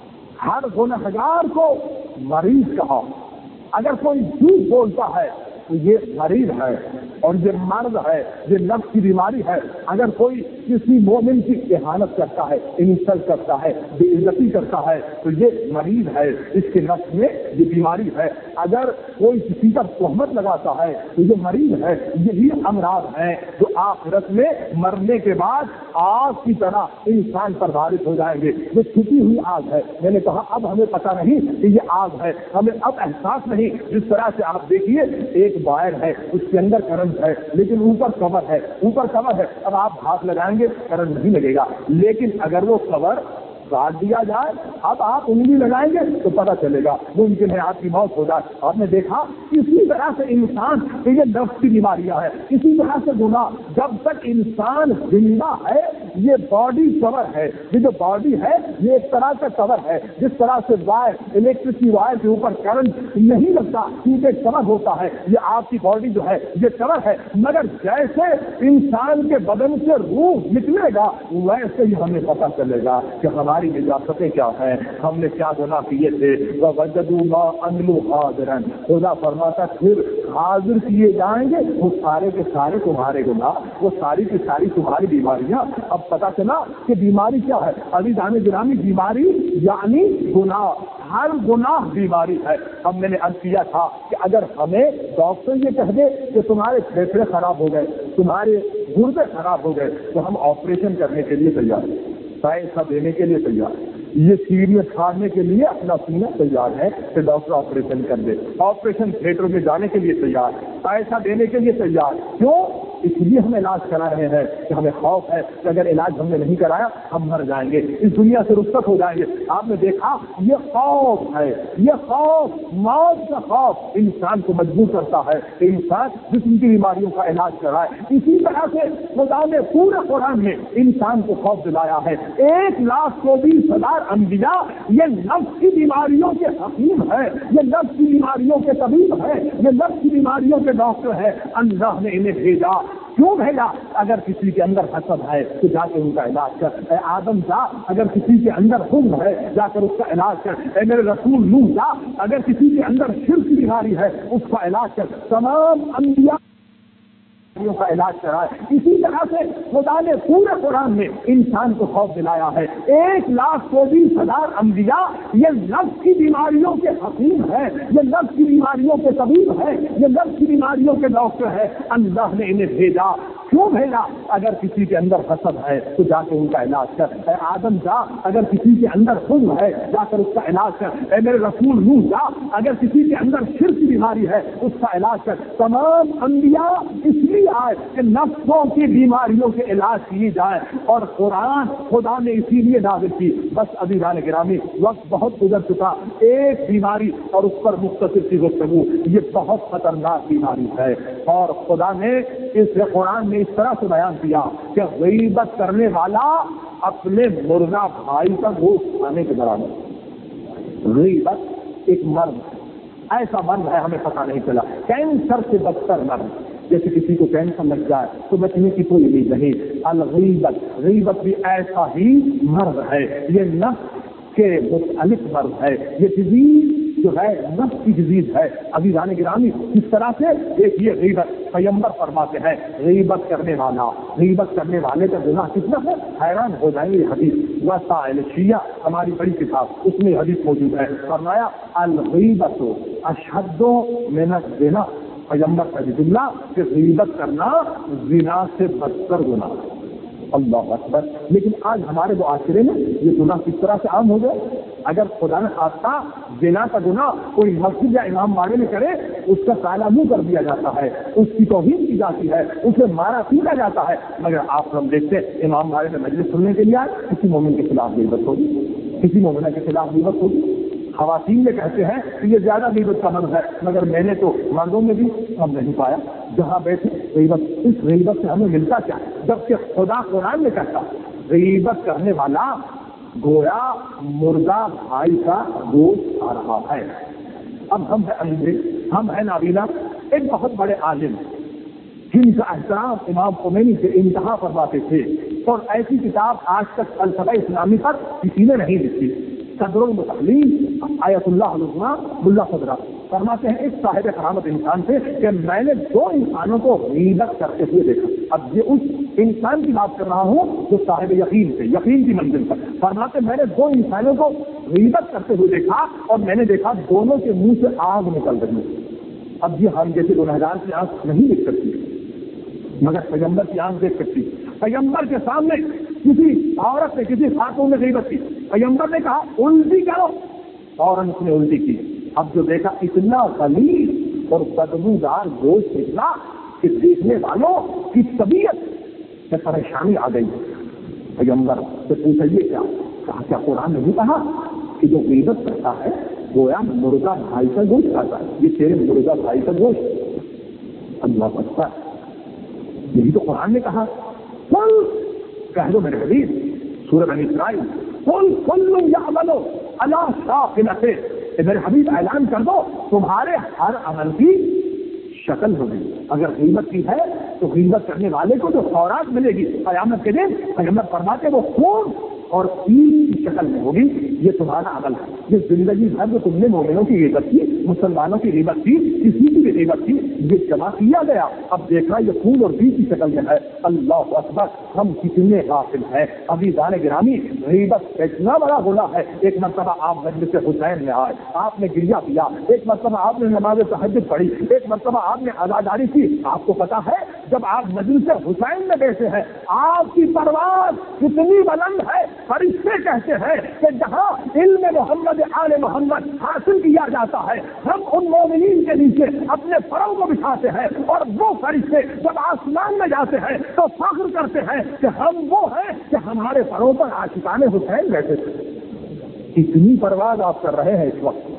ہر گنہگار کو مریض کہا۔ اگر کوئی جھوٹ بولتا ہے تو یہ مریض ہے اور یہ مرض ہے، یہ نفس کی بیماری ہے۔ اگر کوئی کسی مومن کی اہانت کرتا ہے، انسلٹ کرتا ہے، بے عزتی کرتا ہے تو یہ مریض ہے، اس کے نفس میں یہ بیماری ہے۔ اگر کوئی کسی پر تہمت لگاتا ہے تو یہ مریض ہے۔ یہی امراض ہیں جو آخرت میں مرنے کے بعد آگ کی طرح انسان پر بارش ہو جائیں گے۔ یہ چھپی ہوئی آگ ہے۔ میں نے کہا اب ہمیں پتہ نہیں کہ یہ آگ ہے، ہمیں اب احساس نہیں۔ جس طرح سے آپ دیکھیے ایک وائر ہے، اس کے اندر کرنٹ ہے لیکن اوپر کور ہے، اوپر کور ہے، اب آپ ہاتھ لگائیں گے کرنٹ نہیں لگے گا، لیکن اگر وہ کور کاٹ دیا جائے اب آپ انگلی لگائیں گے تو پتہ چلے گا، ممکن ہے آپ کی موت ہو جائے۔ آپ نے دیکھا اسی طرح سے انسان کہ یہ نفس کی بیماریاں ہیں، اسی طرح سے گناہ۔ جب تک انسان زندہ ہے یہ باڈی کور ہے، یہ جو باڈی ہے یہ ایک طرح کا کور ہے۔ جس طرح سے وائر، الیکٹرک کی وائر کے اوپر کرنٹ نہیں لگتا کیونکہ کور ہوتا ہے، یہ آپ کی باڈی جو ہے یہ کور ہے۔ مگر جیسے انسان کے بدن سے روح نکلے گا ویسے ہی ہمیں پتہ چلے گا کہ ہماری نجاستیں کیا ہیں، ہم نے کیا گناہ کیے تھے۔ وَوَجَدُوا مَا عَمِلُوا حَاضِرًا، خدا فرماتا پھر حاضر کیے جائیں گے وہ سارے کے سارے تمہارے گناہ، وہ ساری کی ساری تمہاری بیماریاں۔ اب پتہ چلا کہ بیماری کیا ہے۔ عزیزان گرامی، بیماری یعنی گناہ، ہر گناہ بیماری ہے۔ اب میں نے عرض کیا تھا کہ اگر ہمیں ڈاکٹر یہ کہہ دے کہ تمہارے پھیپھڑے خراب ہو گئے، تمہارے گردے خراب ہو گئے تو ہم آپریشن کرنے کے لیے تیار ہیں، پیسہ دینے کے لیے تیار ہے، یہ سیریس کھاڑنے کے لیے اپنا سینہ تیار ہے کہ ڈاکٹر آپریشن کر دے، آپریشن تھیٹر میں جانے کے لیے تیار، پیسہ دینے کے لیے تیار۔ کیوں؟ اس لیے ہم علاج کرا رہے ہیں کہ ہمیں خوف ہے کہ اگر علاج ہم نے نہیں کرایا ہم مر جائیں گے، اس دنیا سے رخصت ہو جائیں گے۔ آپ نے دیکھا یہ خوف ہے، یہ خوف، موت کا خوف انسان کو مجبور کرتا ہے کہ انسان جسم کی بیماریوں کا علاج کرائے۔ اسی طرح سے خدا نے پورے قرآن میں انسان کو خوف دلایا ہے۔ 1,24,000 انبیاء یہ نفس کی بیماریوں کے حکیم ہے، یہ نفس کی بیماریوں کے طبیب ہے، یہ نفس کی بیماریوں کے ڈاکٹر ہے۔ اللہ نے انہیں بھیجا، کیوں بھیجا؟ اگر کسی کے اندر حسد ہے تو جا کے ان کا علاج کر۔ اے آدم جا، اگر کسی کے اندر حزن ہے جا کر اس کا علاج کر۔ اے میرے رسول نوح جا، اگر کسی کے اندر شرک کی بیماری ہے اس کا علاج کر۔ تمام انبیاء کا علاج کرائے۔ اسی طرح سے خدا نے پورے قرآن میں انسان کو خوف دلایا ہے۔ 1,24,000 انبیاء یہ نفس کی بیماریوں کے حکیم ہے، یہ نفس کی بیماریوں کے طبیب ہے، یہ نفس کی بیماریوں کے ڈاکٹر ہے۔ اللہ نے انہیں بھیجا، کیوں بھیجا؟ اگر کسی کے اندر حسد ہے تو جا کے ان کا علاج کر۔ اے آدم جا، اگر کسی کے اندر حزن ہے جا کر اس کا علاج کر۔ اے میرے رسول نوح جا، اگر کسی کے اندر شرک کی بیماری ہے اس کا علاج کر۔ تمام انبیاء اس لیے آئے کہ نفسوں کی بیماریوں کے علاج کیے جائے، اور قرآن خدا نے اسی لیے نازل کی۔ بس عزیزان گرامی وقت بہت گزر چکا، ایک بیماری اور اس پر مختصر سی گفتگو، یہ بہت خطرناک بیماری ہے، اور خدا نے اس قرآن میں اس طرح سے بیان کیا کہ غیبت کرنے والا اپنے مردہ بھائی کا گوشت کھانے کے برابر۔ غیبت ایک مرض ہے، ایسا مرض ہے ہمیں پتہ نہیں چلا، کینسر سے بدتر مرض۔ جیسے کسی کو کینسر لگ جائے تو بچنے کی کوئی امید نہیں۔ الغیبت، غیبت بھی ایسا ہی مرض ہے، یہ نفس کے مختلف مرض ہے، یہ ڈیزیز جو ہے نفس کی ڈیزیز ہے۔ عزیزان گرامی اس طرح سے دیکھیے غیبت، پیغمبر فرماتے ہیں غیبت کرنے والا، غیبت کرنے والے کا گناہ کتنا ہے، حیران ہو جائیں گے۔ حدیث وسائل شیعہ ہماری بڑی کتاب، اس میں حدیث موجود ہے، فرمایا الغیبت اشد من الزنا، پیغمبر کا جملہ کہ غیبت کرنا زنا سے بدتر گناہ ہے۔ اللہ اکبر. لیکن آج ہمارے معاشرے میں یہ گناہ کس طرح سے عام ہو گئے. اگر خدا نے خواستہ زنا کا گناہ کوئی مسجد یا امام باڑے میں کرے, اس کا کالا منہ کر دیا جاتا ہے, اس کی توہین کی جاتی ہے, اسے مارا پیٹا جاتا ہے. مگر آپ ہم دیکھتے امام باڑے میں مجلس سننے کے لیے آئے, کسی مومن کے خلاف غیبت ہوگی, کسی مومنہ کے خلاف غیبت ہوگی. خواتین میں کہتے ہیں کہ یہ زیادہ غیبت کا مرض ہے, مگر میں نے تو مردوں میں بھی ہم نہیں پایا. جہاں بیٹھے غیبت, اس غیبت سے ہمیں ملتا کیا ہے, جبکہ خدا قرآن میں کہتا غیبت کرنے والا گویا مردہ بھائی کا گوشت کھا رہا ہے. اب ہم ہیں اندھے, ہم ہیں نابینا. ایک بہت بڑے عالم جن کا احترام امام خمینی سے انتہا فرماتے تھے, اور ایسی کتاب آج تک فلسفہ اسلامی پر کسی نے نہیں لکھی. صدر المتعلیم آیت اللہ علیہ ملا صدرہ فرماتے ہیں ایک صاحب کرامت انسان تھے کہ میں نے 2 انسانوں کو غیبت کرتے ہوئے دیکھا. اب یہ اس انسان کی بات کر رہا ہوں جو صاحب یقین تھے, یقین کی منزل پر. فرماتے میں نے 2 انسانوں کو غیبت کرتے ہوئے دیکھا, اور میں نے دیکھا دونوں کے منہ سے آگ نکل رہی ہے. اب یہ ہم جیسے گنہگار کی آنکھ نہیں دیکھ سکتی, مگر پیغمبر کی آنکھ دیکھ سکتی. پیغمبر کے سامنے کسی عورت نے, کسی خاتون نے غیبت کی, پیغمبر نے کہا الٹی کرو, فوراً اس نے الٹی کی. اب جو دیکھا اتنا غلیظ اور بدبودار گوشت نکلا کہ دیکھنے والوں کی طبیعت میں پریشانی آ گئی. پیغمبر سے پوچھا یہ کہا کیا قرآن نہیں کہا کہ جو غیبت کرتا ہے گویا مردہ بھائی کا گوشت کھاتا ہے, یہ تیرے مردہ بھائی کا گوشت. اللہ اکبر, یہی تو قرآن نے کہا. کہہ دو میرے حبیب, سورہ بنی اسرائیل, کل یعمل علی شاکلتہ, میرے حبیب اعلان کر دو تمہارے ہر عمل کی شکل ہوگی. اگر غیبت کی ہے تو غیبت کرنے والے کو جو خوراک ملے گی قیامت کے دن, پیغمبر فرماتے وہ خون اور پیٹ کی شکل میں ہوگی. یہ تمہارا عمل ہے. یہ زندگی بھر جو تم نے مومنوں کی غیبت کی, مسلمانوں کی غیبت کی, کسی کی بھی غیبت کی, یہ جمع کیا گیا. اب دیکھا یہ خون اور پیٹ کی شکل میں ہے. اللہ اکبر, ہم کتنے غافل ہیں. ابھی دان گرامی, غیبت اتنا بڑا گناہ ہے. ایک مرتبہ آپ مجلس حسین میں آئے, آپ نے گریہ کیا, ایک مرتبہ آپ نے نماز تہجد پڑھی, ایک مرتبہ آپ نے عزاداری کی. آپ کو پتا ہے جب آپ مجلس حسین میں بیٹھے ہیں آپ کی پرواز کتنی بلند ہے. فرشتے کہتے ہیں کہ جہاں علم محمد آل محمد حاصل کیا جاتا ہے ہم ان مومنین کے نیچے اپنے پروں کو بچھاتے ہیں, اور وہ فرشتے جب آسمان میں جاتے ہیں تو فخر کرتے ہیں کہ ہم وہ ہیں کہ ہمارے پروں پر عاشقان حسین بیٹھے تھے. اتنی پرواز آپ کر رہے ہیں اس وقت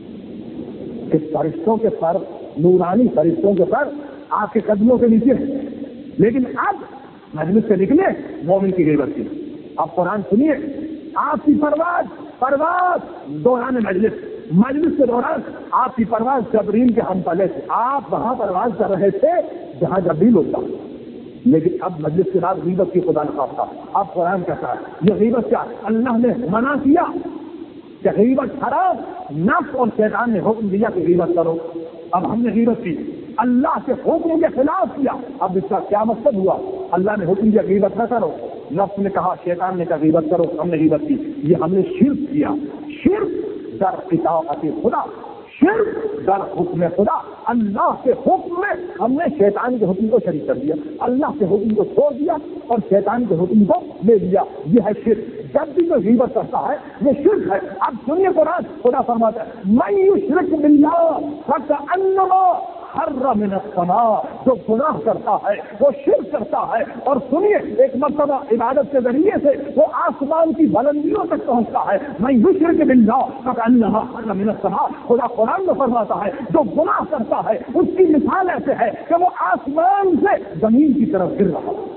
کہ فرشتوں کے پر, نورانی فرشتوں کے پر آپ کے قدموں کے نیچے ہیں. لیکن اب مجلس سے نکلے مومن کی غیبت کی. آپ قرآن سنیے, آپ کی پرواز دوران مجلس کے دوران آپ کی پرواز جبریل کے ہم پلے سے, آپ وہاں پرواز کر رہے تھے جہاں جبریل ہوتا. لیکن اب مجلس کے بعد غیبت کی خدا نخواستہ اب قرآن کہتا ہے یہ غیبت کیا, اللہ نے منع کیا کہ غیبت حرام, نفس اور شیطان نے حکم دیا کہ غیبت کرو. اب ہم نے غیبت کی, اللہ کے حکم کے خلاف کیا. اب اس کا کیا مقصد ہوا؟ اللہ نے حکم دیا غیبت نہ کرو, نفس نے کہا, شیطان نے کہا غیبت کرو, ہم نے غیبت کی. یہ ہم نے شرک کیا. شرک در اطاعت خدا, شرک در حکم خدا. اللہ کے حکم میں ہم نے شیطان کے حکم کو شریک کر دیا, اللہ کے حکم کو چھوڑ دیا اور شیطان کے حکم کو لے لیا. یہ ہے شرک. جب بھی جو غیبت کرتا ہے یہ شرک ہے. اب سنیے قرآن, خدا فرماتا ہے من یشرک باللہ فکأنما حرم من السماء, جو گناہ کرتا ہے وہ شرک کرتا ہے. اور سنیے, ایک مرتبہ عبادت کے ذریعے سے وہ آسمان کی بلندیوں تک پہنچتا ہے. من یشرک باللہ فکأنما حرم من السماء, خدا قرآن میں فرماتا ہے جو گناہ کرتا ہے اس کی مثال ایسے ہے کہ وہ آسمان سے زمین کی طرف گر رہا ہے.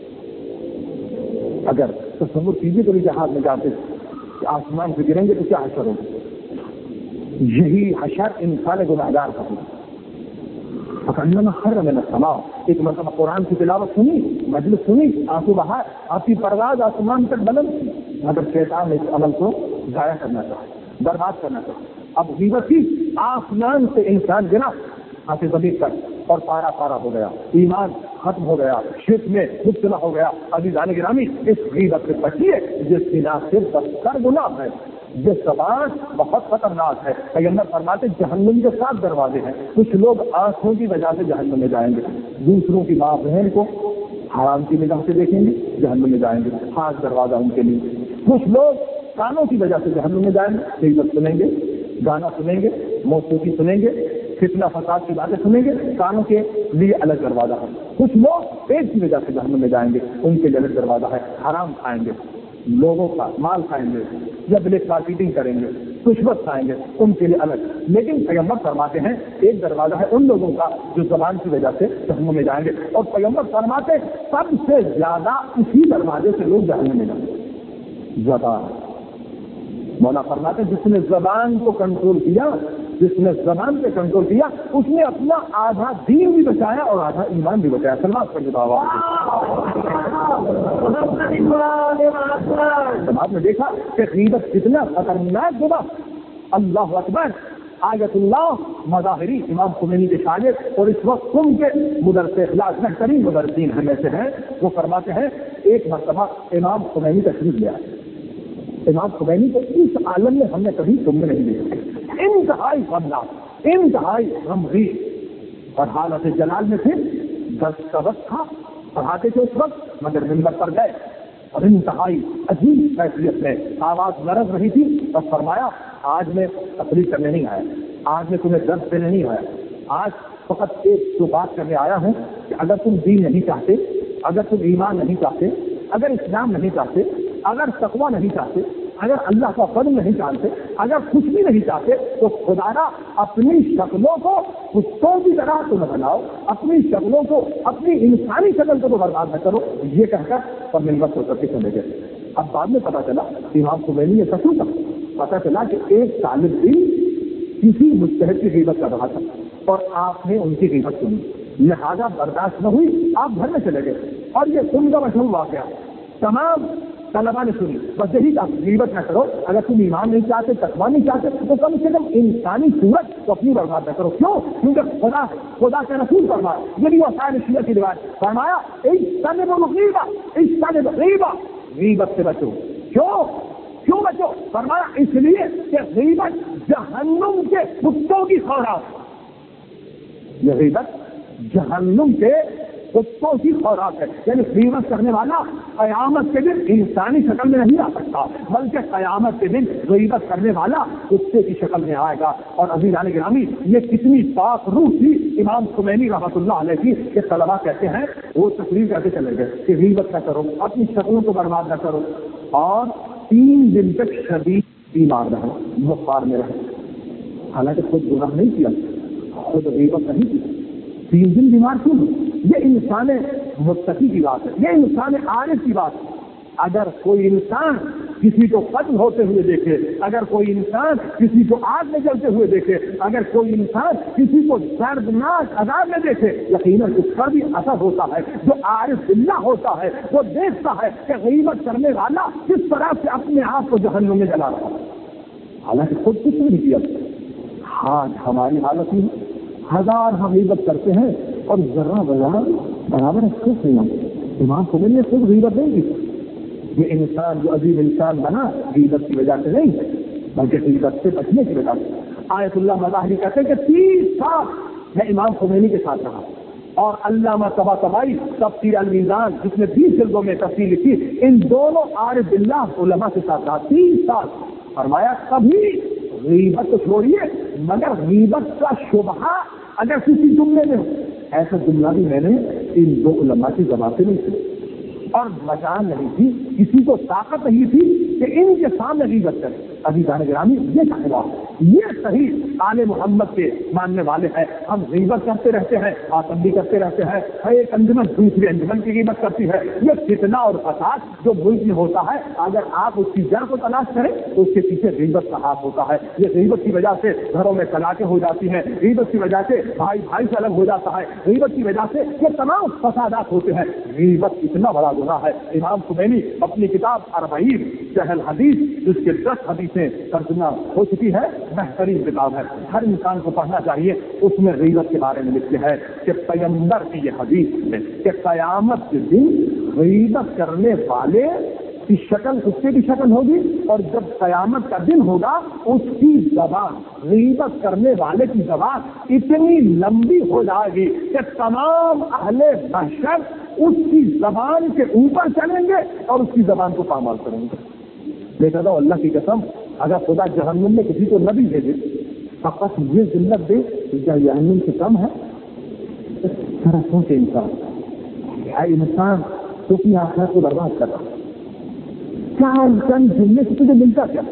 اگر تصور کیجیے تو جہاز میں جاتے کہ آسمان سے گریں گے تو کیا حشر ہوگا. یہی حشر انسان گناہگار کا ہوگا. حرم من السماء. ایک مرتبہ قرآن کی تلاوت سنی, مجلس سنی, آنسو بہائے, آپ کی پرواز آسمان تک بلند تھی, مگر شیطان نے اس عمل کو ضائع کرنا چاہا, برباد کرنا چاہا. اب غیبت کی, آسمان سے انسان گرا آنکھیں زمین تک اور پارا پارا ہو گیا, ایمان ختم ہو گیا, شرک میں مبتلا ہو گیا. عزیزان گرامی, اس غیبت سے بچیے, جس کی نہ صرف بدتر گناہ ہے, یہ زبان بہت خطرناک ہے. پیغمبر فرماتے جہنم کے 7 دروازے ہیں. کچھ لوگ آنکھوں کی وجہ سے جہنم میں جائیں گے, دوسروں کی ماں بہن کو حرام کی نگاہ سے دیکھیں گے جہنم میں جائیں گے، خاص دروازہ ان کے لیے۔ کچھ لوگ کانوں کی وجہ سے جہنم میں جائیں گے، غیبت سنیں گے، گانا سنیں گے، موسیقی سنیں گے، فتنہ فساد کی باتیں سنیں گے، کانوں کے لیے الگ دروازہ ہے۔ کچھ لوگ پیٹ کی وجہ سے جہنم میں جائیں گے، ان کے لیے الگ دروازہ ہے، حرام کھائیں گے، لوگوں کا مال کھائیں گے یا بلیک مارکیٹنگ کریں گے، رشوت کھائیں گے، ان کے لیے الگ۔ لیکن پیغمبر فرماتے ہیں ایک دروازہ ہے ان لوگوں کا جو زبان کی وجہ سے جہنم میں جائیں گے، اور پیغمبر فرماتے سب سے زیادہ اسی دروازے سے لوگ جہنم میں جائیں گے، زبان۔ مولا فرماتے جس نے زبان کو کنٹرول کیا، جس نے زبان پہ کنٹرول کیا، اس نے اپنا آدھا دین بھی بچایا اور آدھا ایمان بھی بچایا۔ سلامت کرنے کا آپ نے دیکھا کہ غیبت کتنا خطرناک گناہ۔ اللہ اکبر۔ آیت اللہ مظاہری امام خمینی کے شاگرد اور اس وقت تم کے مدرس اخلاص بہترین مدرسین میں سے ہیں، وہ فرماتے ہیں ایک مرتبہ امام خمینی تشریف لے آئے۔ امام خمینی کو اس عالم میں ہم نے کبھی تم نہیں دیکھا، انتہائی غمناک، انتہائی غمگین اور حالت جلال میں تھے۔ دس کا وقت تھا، پڑھاتے تھے اس وقت، مگر منبر پر گئے اور انتہائی عجیب کیفیت میں آواز لرز رہی تھی اور فرمایا آج میں تقریر کرنے نہیں آیا، آج میں تمہیں درس دینے نہیں آیا، آج فقط ایک تو بات کرنے آیا ہوں کہ اگر تم دین نہیں چاہتے، اگر تم ایمان نہیں چاہتے، اگر اسلام نہیں چاہتے، اگر تقویٰ نہیں چاہتے، اگر اللہ کا فضل نہیں چاہتے، اگر کچھ بھی نہیں چاہتے تو خدا اپنی شکلوں کو کتوں کی طرح تو نہ بناؤ، اپنی شکلوں کو، اپنی انسانی شکل کو تو برباد نہ کرو، یہ کہہ کر اور منبر کو کر کے چلے گئے۔ اب بعد میں پتا چلا امام خمینی یہ سچوں تھا، پتا چلا کہ ایک طالب علم کسی مجتہد کی غیبت کر رہا تھا اور آپ نے ان کی غیبت سنی، لہذا برداشت نہ ہوئی، آپ گھر میں چلے گئے اور یہ سن کا مشہور واقعہ تمام طلبا نے سنی۔ بس یہی غیبت نہ کرو، اگر تم ایمان نہیں چاہتے، تقویٰ نہیں چاہتے تو کم سے کم انسانی صورت تو اپنی برباد نہ کرو۔ کیوں؟ کیونکہ خدا کے رسول فرمایا، یہ بھی وسائل شیعہ کی روایت، فرمایا غیبت سے بچو۔ کیوں بچو؟ فرمایا اس لیے کہ غیبت جہنم کے کتوں کی خوراک، یہ غیبت جہنم کے کتوں کی خوراک ہے۔ یعنی غیبت کرنے والا قیامت کے دن انسانی شکل میں نہیں آ سکتا، بلکہ قیامت کے دن غیبت کرنے والا کتے کی شکل میں آئے گا۔ اور عزیزان گرامی، یہ کتنی پاک روح تھی امام خمینی رحمۃ اللہ علیہ کی کہ طلبا کہتے ہیں وہ تقریر کر کے چلے گئے کہ غیبت نہ کرو، اپنی شکلوں کو برباد نہ کرو، اور 3 دن تک شدید بیمار رہے، بخار میں رہے، حالانکہ خود گناہ نہیں کیا، خود غیبت نہیں کی، 3 دن بیمار کیوں؟ یہ انسان متقی کی بات ہے، یہ انسان عارف کی بات ہے۔ اگر کوئی انسان کسی کو قتل ہوتے ہوئے دیکھے، اگر کوئی انسان کسی کو آگ میں جلتے ہوئے دیکھے، اگر کوئی انسان کسی کو دردناک عذاب میں دیکھے، یقیناً اس پر بھی اثر ہوتا ہے۔ جو عارف باللہ ہوتا ہے وہ دیکھتا ہے کہ غیبت کرنے والا کس طرح سے اپنے آپ کو جہنم میں جلا رہا ہے، حالانکہ خود کچھ نہیں کیا۔ آج ہماری حالت میں ہزار ہم غیبت کرتے ہیں اور ذرہ برابر خوش نہیں ہوتے۔ امام خمینی نے خود غیبت نہیں کی۔ یہ انسان جو عظیم انسان بنا غیبت کی وجہ سے نہیں ہے، بلکہ غیبت سے بچنے کی وجہ سے۔ آیت اللہ مظاہری کہتے ہیں کہ 30 سال میں امام خمینی کے ساتھ رہا، اور علامہ طباطبائی تفسیر المیزان جس نے 20 جلدوں میں تفسیر لکھی، ان دونوں عارف باللہ علماء کے ساتھ رہا 30 سال۔ فرمایا کبھی غیبت تو چھوڑیے، مگر غیبت کا شبہہ اگر کسی جملے میں ہو، ایسا جملہ بھی میں نے ان 2 علماء کی زبان سے نہیں سنا، اور مجال نہیں تھی، کسی کو طاقت نہیں تھی کہ ان کے سامنے غیبت کرے۔ عزیزان گرامی، یہ کہا یہ صحیح آل محمد کے ماننے والے ہیں۔ ہم غیبت کرتے رہتے ہیں، آتم بھی کرتے رہتے ہیں، ایک انجمن دوسری انجمن کی غیبت کرتی ہے۔ یہ فتنہ اور فساد جو ملک میں ہوتا ہے، اگر آپ اس کی جڑ کو تلاش کریں تو اس کے پیچھے غیبت کا ہاتھ ہوتا ہے۔ یہ غیبت کی وجہ سے گھروں میں طلاقیں ہو جاتی ہیں، غیبت کی وجہ سے بھائی بھائی سے الگ ہو جاتا ہے، غیبت کی وجہ سے یہ تمام فسادات ہوتے ہیں۔ غیبت اتنا بڑا گناہ ہے۔ امام خمینی اپنی کتاب 40 سہل حدیث، جس کے 10 حدیثیں ترجمہ ہو چکی ہے، بہترین کتاب ہے، ہر انسان کو پڑھنا چاہیے۔ اس میں غیبت کے بارے میں لکھتے ہیں کہ پیغمبر کی یہ حدیث ہے کہ قیامت کے دن غیبت کرنے والے کی شکل کتے کی شکل ہوگی، اور جب قیامت کا دن ہوگا اس کی زبان، غیبت کرنے والے کی زبان اتنی لمبی ہو جائے گی کہ تمام اہل محشر اس کی زبان کے اوپر چلیں گے اور اس کی زبان کو پامال کریں گے. دیکھا تھا اللہ کی قسم اگر خدا جہنم میں کسی کو نبی بھیجے فقط یہ ذلت دے کیا جہنم سے کم ہے؟ ذرا سوچے انسان تو اپنی آخرت کو برباد کر رہا کیا چند جملے سے تجھے ملتا کیا؟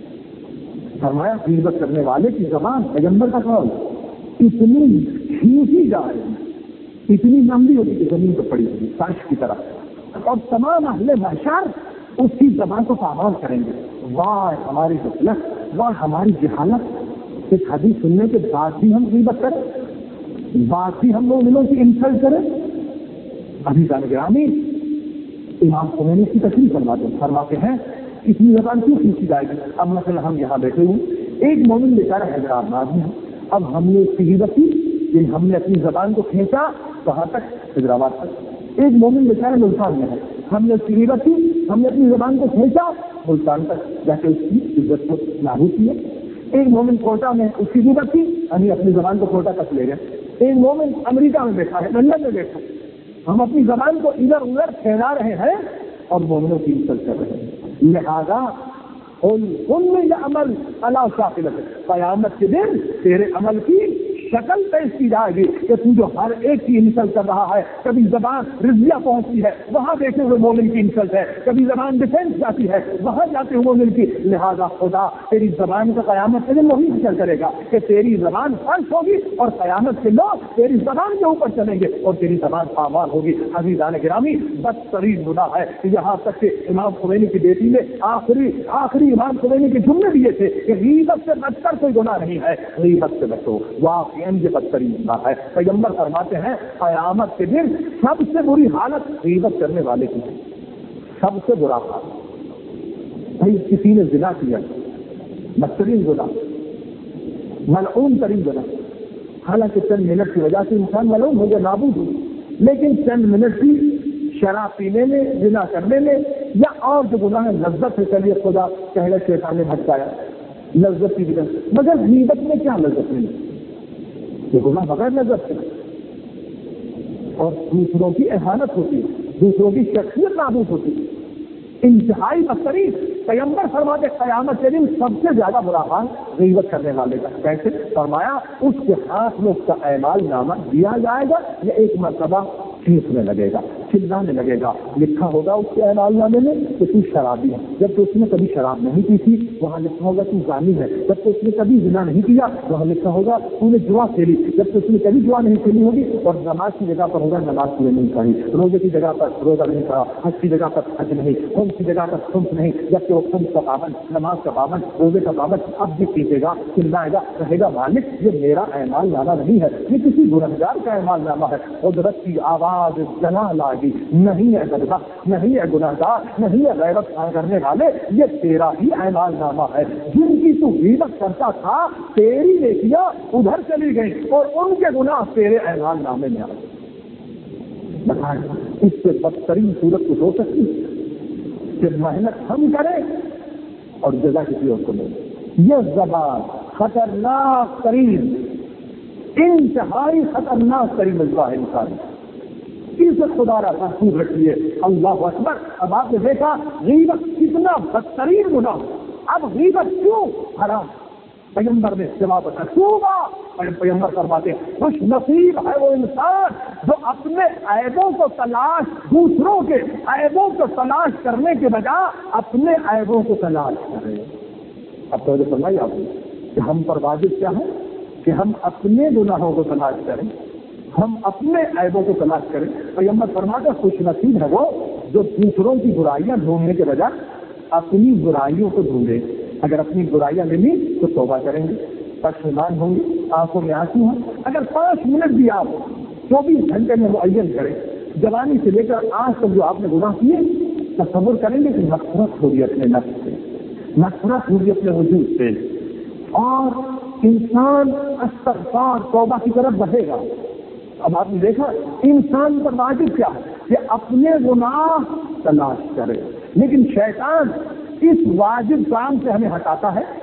فرمایا غیبت کرنے والے کی زبان پیغمبر کا قول اتنی کھینچی جا رہی ہے اتنی لمبی ہوتی کہ زمین پر پڑی ہوگی فرش کی طرح اور تمام اہل محشر اس کی زبان کو پامال کریں گے. واہ ہماری غفلت واہ ہماری جہالت. ایک حدیث سننے کے بعد بھی ہم غیبت کریں بعد بھی ہم مومنوں کی انسلٹ کریں. ابھی جان گرامی امام خمینی کی تشریح فرماتے ہیں اتنی زبان کیوں کھینچی جائے گی؟ اب مثلا ہم یہاں بیٹھے ہوئے ایک مومن بیچارہ حیدرآباد میں اب ہم نے اس کی غیبت کی کہ ہم نے اپنی زبان کو کھینچا کہاں تک؟ حیدرآباد تک. ایک مومن بیچارہ ملتان میں ہے ہم نے اس کی غیبت کی ہم نے اپنی زبان کو کھینچا ملتان تک جا کے اس کی عزت کو نابود کیا. ایک مومن کوٹا میں اس کی غیبت کی ہم اپنی زبان کو کوٹا تک لے گئے. ایک مومن امریکہ میں بیٹھا ہے لندن میں بیٹھا ہم اپنی زبان کو ادھر ادھر پھیلا رہے ہیں اور مومنوں کی عزت کر رہے ہیں. لہذا ان میں یہ عمل اللہ شاکلت ہے قیامت کے دن تیرے عمل کی شکل پیش کی جائے گی کہ تو جو ہر ایک کی انسلٹ کر رہا ہے. کبھی زبان رضیہ پہنچتی ہے وہاں بیٹھے ہوئے مومن کی انسلٹ ہے کبھی زبان ڈیفینس جاتی ہے وہاں جاتے ہوئے مومن کی. لہذا خدا تیری زبان کا قیامت کے دن وہی فکر کرے گا کہ تیری زبان فرش ہوگی اور قیامت کے لوگ تیری زبان کے اوپر چلیں گے اور تیری زبان پامال ہوگی. عزیزان گرامی بدترین گناہ ہے یہاں تک کہ امام خمینی کی بیٹی نے آخری امام خمینی کے جملے دیے تھے کہ غیبت سے بچ کر کوئی گناہ نہیں ہے غیبت سے بچو. واقعی یہ بدترین گناہ ہے. پیغمبر فرماتے ہیں قیامت کے دن سب سے بری حالت غیبت کرنے والے کی ہے. سب سے برا حال بھائی کسی نے زنا کیا بدترین گناہ ملعون ترین گناہ. حالانکہ چند منٹ کی وجہ سے انسان ملعون ہو گیا نابود ہو لیکن چند منٹ کی شراب پینے میں زنا کرنے میں یا اور جو گناہ لذت ہے چلیے خدا پہلے شیطان نے بھٹکایا لذت کی وجہ مگر غیبت میں کیا لذت نہیں یہ گناہ بغیر لذت ہے اور دوسروں کی اہانت ہوتی ہے دوسروں کی شخصیت نابود ہوتی ہے. انتہائی بدترین. پیغمبر فرماتے قیامت کے دن سب سے زیادہ برا حال غیبت کرنے والے کا. کیسے؟ فرمایا اس کے ہاتھ میں اس کا اعمال نامہ دیا جائے گا یا ایک مرتبہ چیخنے لگے گا چلانے لگے گا. لکھا ہوگا اس کے اعمال نامے میں کہ تو شرابی ہے جب تو اس نے کبھی شراب نہیں پی تھی وہاں لکھا ہوگا تو زانی ہے جب تو اس نے کبھی زنا نہیں کیا وہاں لکھا ہوگا تو نے جوا کھیلی جب تو اس نے کبھی جوا نہیں کھیلی ہوگی اور نماز کی جگہ پر ہوگا نماز پورے نہیں پڑھی روزے کی جگہ پر روزہ نہیں پڑھا حج کی جگہ پر حج نہیں خمس کی جگہ پر خمس نہیں جبکہ وہ خمس کا پابند نماز کا پابند روزے کا پابند اب بھی پیچھے گا چلائے گا کہے گا مالک یہ میرا اعمال نامہ نہیں ہے یہ کسی گنہگار کا اعمال نامہ ہے. قدرت کی آواز جلا لاگی نہیں ہے گدھا نہیں ہے گنہگار نہیں ہے غیرت کرنے والے یہ تیرا ہی اعمال نامہ ہے. جن کی تو غیبت کرتا تھا تیری نیکیاں ادھر چلی گئی اور ان کے گناہ تیرے اعمال نامے میں آ گئے. اس سے بدترین صورت کچھ ہو سکتی کہ محنت ہم کریں اور جزا کسی اور کو ملے. یہ زبان خطرناک ترین انتہائی خطرناک ترین مجبہ ہے انسانی. اسے خدا را محفوظ رکھیے. اللہ اکبر. اب آپ نے دیکھا غیبت کتنا بدترین گناہ. اب غیبت کیوں حرام؟ پیغمبر نے جواب بتایا پیغمبر فرماتے ہیں خوش نصیب ہے وہ انسان جو اپنے عیبوں کو تلاش دوسروں کے عیبوں کو تلاش کرنے کے بجائے اپنے عیبوں کو تلاش کرے. اب تو فرمائی آپ نے کہ ہم پر واجب کیا ہے کہ ہم اپنے گناہوں کو تلاش کریں ہم اپنے عیبوں کو تلاش کریں. پیغمبر فرماتے ہیں خوش نصیب ہے وہ جو دوسروں کی برائیاں ڈھونڈنے کے بجائے اپنی برائیوں کو ڈھونڈے. اگر اپنی برائیاں ملی تو توبہ کریں گے پشیمان ہوں گے آنکھوں میں آنسو ہیں. اگر 5 منٹ بھی آپ 24 گھنٹے میں معین کریں جوانی سے لے کر آج تک جو آپ نے گناہ کیے تصور کریں گے کہ نفرت ہوگی اپنے نفس سے نفرت ہوگی اپنے وجود سے اور انسان استغفار توبہ کی طرف بڑھے گا. اب آپ نے دیکھا انسان پر واجب کیا ہے کہ اپنے گناہ تلاش کرے لیکن شیطان اس واجب کام سے ہمیں ہٹاتا ہے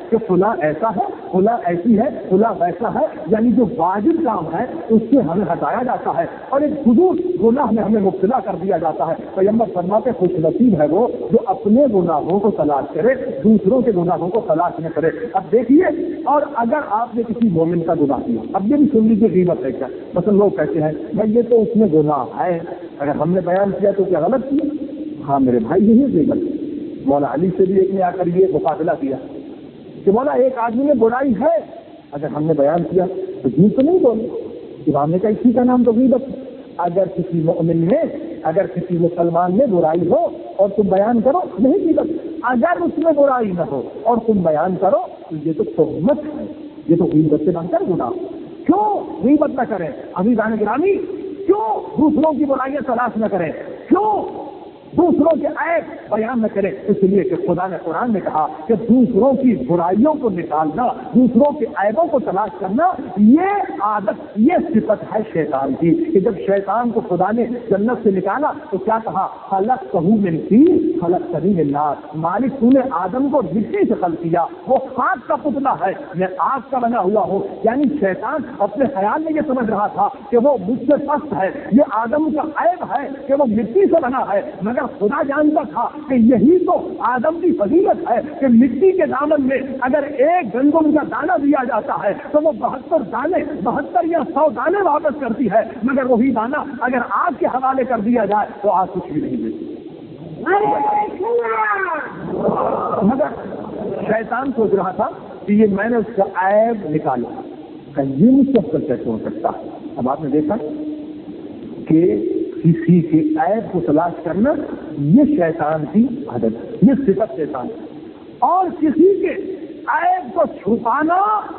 کہ فلاں ایسا ہے، فلاں ایسی ہے، فلاں ویسا ہے، یعنی جو واجب کام ہے اس سے ہمیں ہٹایا جاتا ہے اور ایک خصوص گناہ میں ہمیں مبتلا کر دیا جاتا ہے۔ پیغمبر فرماتے خوش نصیب ہے وہ جو اپنے گناہوں کو تلاش کرے، دوسروں کے گناہوں کو تلاش نہ کرے۔ اب دیکھیے، اور اگر آپ نے کسی مومن کا گناہ کیا، اب یہ بھی سن لیجیے غیبت ہے کیا۔ مثلا لوگ کہتے ہیں بھائی یہ تو اس میں گناہ ہے، اگر ہم نے بیان کیا تو کیا غلط کیا؟ ہاں میرے بھائی، یہی غیبت۔ مولا علی سے بھی ایک نے آ کر یہ مقابلہ کیا کہ مولا ایک آدمی میں برائی ہے، اگر ہم نے بیان کیا تو جھوٹ تو نہیں بولے۔ امام نے کہا اسی کا نام تو غیبت ہے۔ اگر کسی مومن میں، اگر کسی مسلمان میں برائی ہو اور تم بیان کرو، نہیں غیبت۔ اگر اس میں برائی نہ ہو اور تم بیان کرو تو یہ تو تہمت ہے، یہ تو غیبت سے بن کر گناہ۔ کیوں غیبت نہ کریں عزیزان گرامی؟ کیوں دوسروں کی برائیاں تلاش نہ کریں؟ کیوں دوسروں کے عیب بیان نہ کریں؟ اس لیے کہ خدا نے قرآن میں کہا کہ دوسروں کی برائیوں کو نکالنا، دوسروں کے عیبوں کو تلاش کرنا، یہ عادت، یہ صفت ہے شیطان کی۔ کہ جب شیطان کو خدا نے جنت سے نکالا تو کیا کہا؟ خلقتہ من طین خلقتنی من نار، مالک تو نے آدم کو مٹی سے خلق کیا، وہ خاک کا پتلا ہے، میں آگ کا بنا ہوا ہوں۔ یعنی شیطان اپنے خیال میں یہ سمجھ رہا تھا کہ وہ مجھ سے پست ہے، یہ آدم کا عیب ہے کہ وہ مٹی سے بنا ہے، مگر خدا جانتا تھا کہ یہی تو آدم کی فضیلت ہے کہ مٹی کے دامن میں اگر ایک گندم کا دانہ دیا جاتا ہے تو وہ 72 دانے، 72 یا 100 دانے واپس کرتی ہے، مگر وہی دانہ اگر آگ کے حوالے کر دیا جائے تو آگ کچھ بھی نہیں دیتی۔ مگر شیطان سوچ رہا تھا کہ یہ میں نے اس کا عیب نکالا، کہ یہ مجھ سے کیسے ہو سکتا ہے۔ اب آپ نے دیکھا کہ کسی کے عیب کو تلاش کرنا یہ شیطان کی عادت ہے، یہ صفت شیطان ہے، اور کسی کے عیب کو چھپانا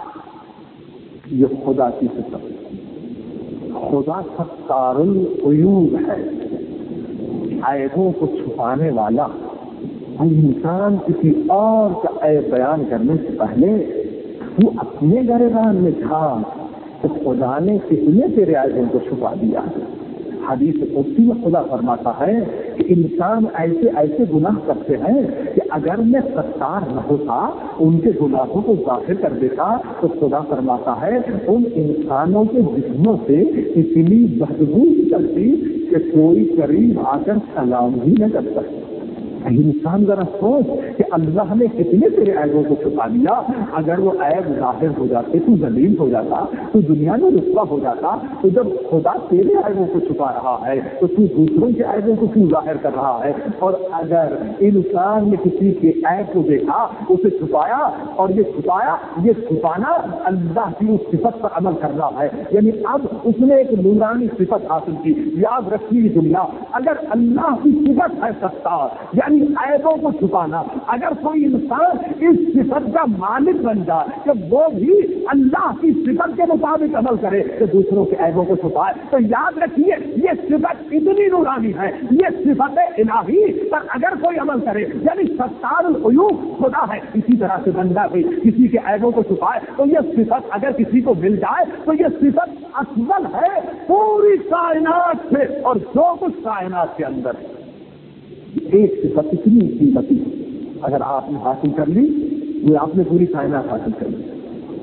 یہ خدا کی صفت ہے۔ خدا ستار العیوب ہے، عیبوں کو چھپانے والا۔ انسان کسی اور کا عیب بیان کرنے سے پہلے وہ اپنے گریبان میں تھا تو خدا نے کتنے تیرے عیبوں کو چھپا دیا۔ حدیث قدسی میں خدا فرماتا ہے کہ انسان ایسے ایسے گناہ کرتے ہیں کہ اگر میں ستار نہ ہوتا، ان کے گناہوں کو ظاہر کر دیتا، تو خدا فرماتا ہے ان انسانوں کے جسموں سے اتنی بدبو چلتی کہ کوئی قریب آ کر سلام ہی نہ کر سکتا۔ انسان ذرا سوچ کہ اللہ نے کتنے تیرے عیبوں کو چھپا دیا۔ اگر وہ عیب ظاہر ہو جاتے تو ذلیل ہو جاتا، تو دنیا میں رسوا ہو جاتا۔ تو جب خدا تیرے عیبوں کو چھپا رہا ہے تو تو دوسروں کے عیبوں کو کیوں ظاہر کر رہا ہے؟ اور اگر انسان نے کسی کے عیب کو دیکھا، اسے چھپایا، اور یہ چھپانا اللہ کی اس صفت پر عمل کر رہا ہے۔ یعنی اب اس نے ایک نورانی صفت حاصل کی۔ یاد رکھیے دنیا، اگر اللہ کی صفت ہے ستار، یعنی عیبوں کو چھپانا، اگر کوئی انسان اس صفت کا مالک بن جائے کہ وہ بھی اللہ کی صفت کے مطابق عمل کرے کہ دوسروں کے عیبوں کو چھپائے، تو یاد رکھیے یہ صفت اتنی نورانی ہے، یہ صفت الہی پر اگر کوئی عمل کرے، یعنی ستار العیوب خدا ہے، اسی طرح سے بندہ بھی کسی کے عیبوں کو چھپائے تو یہ صفت اگر کسی کو مل جائے تو یہ صفت افضل ہے پوری کائنات سے اور جو کچھ کائنات کے اندر ہے۔ ایک صفت اتنی قیمتی اگر آپ نے حاصل کر لی، وہ آپ نے پوری کائنات حاصل کر لی،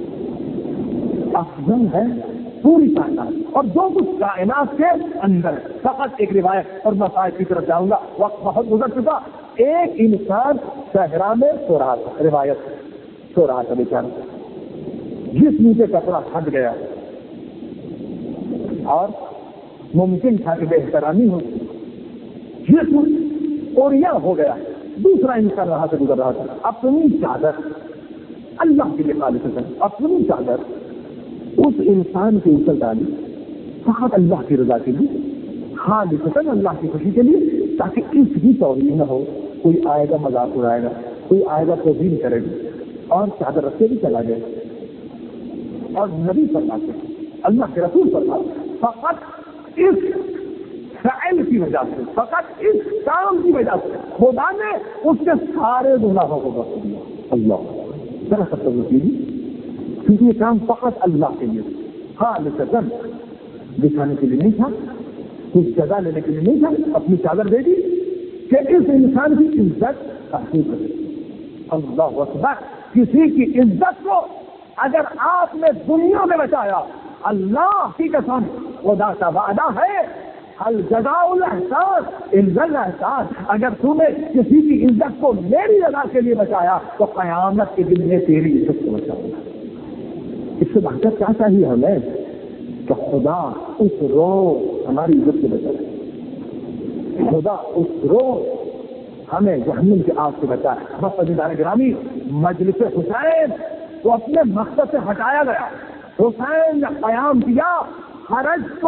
افضل ہے پوری کائنات اور جو کچھ کائنات کے اندر۔ فقط ایک روایت اور میں کی طرف جاؤں گا، وقت بہت گزر چکا۔ ایک انسان صحرا میں سو رہا تھا، روایت سو رہا تھا بیچارہ، جس نیچے کپڑا پھٹ گیا اور ممکن تھا کہ بے احترامی ہو، جسم اوریا ہو گیا۔ دوسرا انسان رہا سے گزر رہا تھا، اپنی چادر اللہ کے لیے خالص ہے، اپنی چادر اس انسان کے اوپر ڈالی، فقط اللہ کی رضا کے لیے، خالص اللہ کی خوشی کے لیے، تاکہ اس کی توہین نہ ہو، کوئی آئے گا مذاق اڑائے گا، کوئی آئے گا توہین کرے گا، اور چادر رکھ کے بھی چلا گیا۔ اور نبی فرماتے ہیں، اللہ کے رسول فرماتے ہیں، فقط اس فعل کی وجہ سے، فقط اس کام کی وجہ سے خدا نے اس کے سارے گناہوں کو بخش دیا۔ اللہ ذرا تصور کیجیے، کیونکہ یہ کام فقط اللہ کے لیے، خالص دکھانے کے لیے نہیں تھا، کچھ جگہ لینے کے لیے نہیں تھا، اپنی چادر دے دی کہ اس انسان کی عزت تحقیق کرے۔ اللہ اکبر، کسی کی عزت کو اگر آپ نے دنیا میں بچایا، اللہ کی قسم خدا کا وعدہ ہے الجزاء الاحسان الا الاحسان، اگر تم نے کسی کی عزت کو میری رضا کے لیے بچایا تو قیامت کے دن میں تیری عزت کو بچاؤں گا۔ اس سے بہتر کیا چاہیے ہمیں کہ خدا اس روز ہماری عزت کو بچائے، خدا اس روز ہمیں جہنم کی آگ سے بچائے۔ بس عزیزان گرامی، مجلس حسین کو اپنے مقصد سے ہٹایا گیا۔ حسین نے قیام کیا خرجت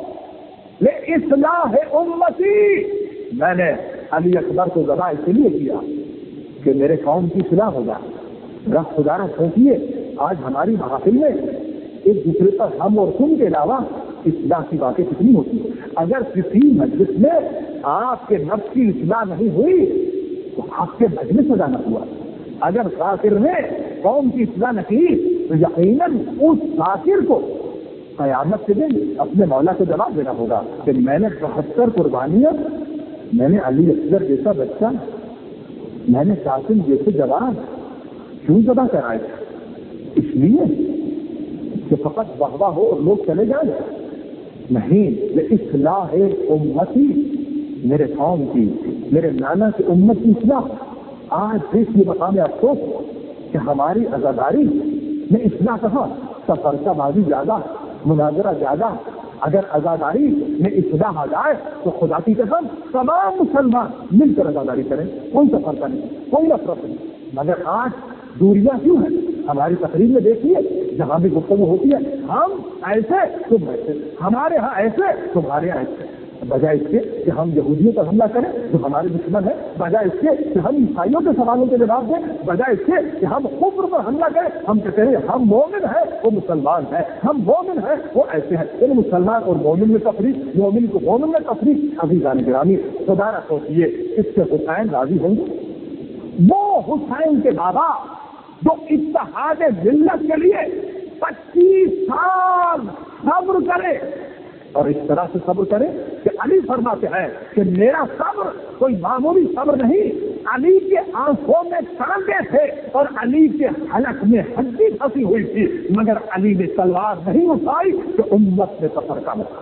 لإصلاح امتی، میں نے علی اکبر کو ذبح اس لیے کیا کہ میرے قوم کی اصلاح ہوگا۔ رب خدا را سوچیے آج ہماری محافل میں ایک دوسرے پر ہم اور تم کے علاوہ اصلاح کی باتیں کتنی ہوتی ہیں۔ اگر کسی مجلس میں آپ کے نفس کی اصلاح نہیں ہوئی تو آپ کے مجلس میں جانا ہوا۔ اگر ذاکر نے قوم کی اصلاح نہ کی تو یقیناً اس ذاکر کو قیامت کے دن اپنے مولا کو جواب دینا ہوگا کہ میں نے 72 قربانیاں، میں نے علی اصغر جیسا بچہ، میں نے قاسم جیسے جوان کیوں ذبح کرائے؟ اس لیے کہ فقط واہ ہو اور لوگ چلے جائیں؟ نہیں، اصلاح امتی، میرے قوم کی، میرے نانا کی امت کی اصلاح۔ آج دیکھیے مقام افسوس کہ ہماری عزاداری میں اصلاح کہاں، سفر کا بازی زیادہ، مناظرہ زیادہ۔ اگر عزاداری میں اصلاح آ جائے تو خدا کی قسم تمام مسلمان مل کر عزاداری کریں، کوئی سفر کا نہیں، کوئی نفرت نہیں۔ مگر آج دوریاں کیوں ہیں؟ ہماری تقریر میں دیکھیے جہاں بھی گفتگو ہوتی ہے ہم ایسے تم ایسے، ہمارے ہاں ایسے تمہارے یہاں ایسے، بجائے اس کے کہ ہم یہودیوں پر حملہ کریں جو ہمارے دشمن ہیں، بجائے اس کے کہ ہم عیسائیوں کے سوالوں کے جواب دیں، بجائے اس کے کہ ہم کفر پر حملہ کریں، ہم کہتے ہیں ہم مومن ہیں وہ مسلمان ہیں، ہم مومن ہیں وہ ایسے ہیں۔ یعنی مسلمان اور مومن میں تفریق، مومن کو مومن میں تفریق۔ عزیزان گرامی، خدا نہ سوچیے اس سے حسین راضی ہوں گے؟ وہ حسین کے بابا جو اتحاد ملت کے لیے 25 سال صبر کرے، اور اس طرح سے صبر کرے کہ علی فرماتے ہیں کہ میرا صبر کوئی معمولی صبر نہیں، علی کے آنکھوں میں تانبے تھے اور علی کے حلق میں ہڈی پھنسی ہوئی تھی، مگر علی نے تلوار نہیں اٹھائی کہ امت میں تفرقہ مچا۔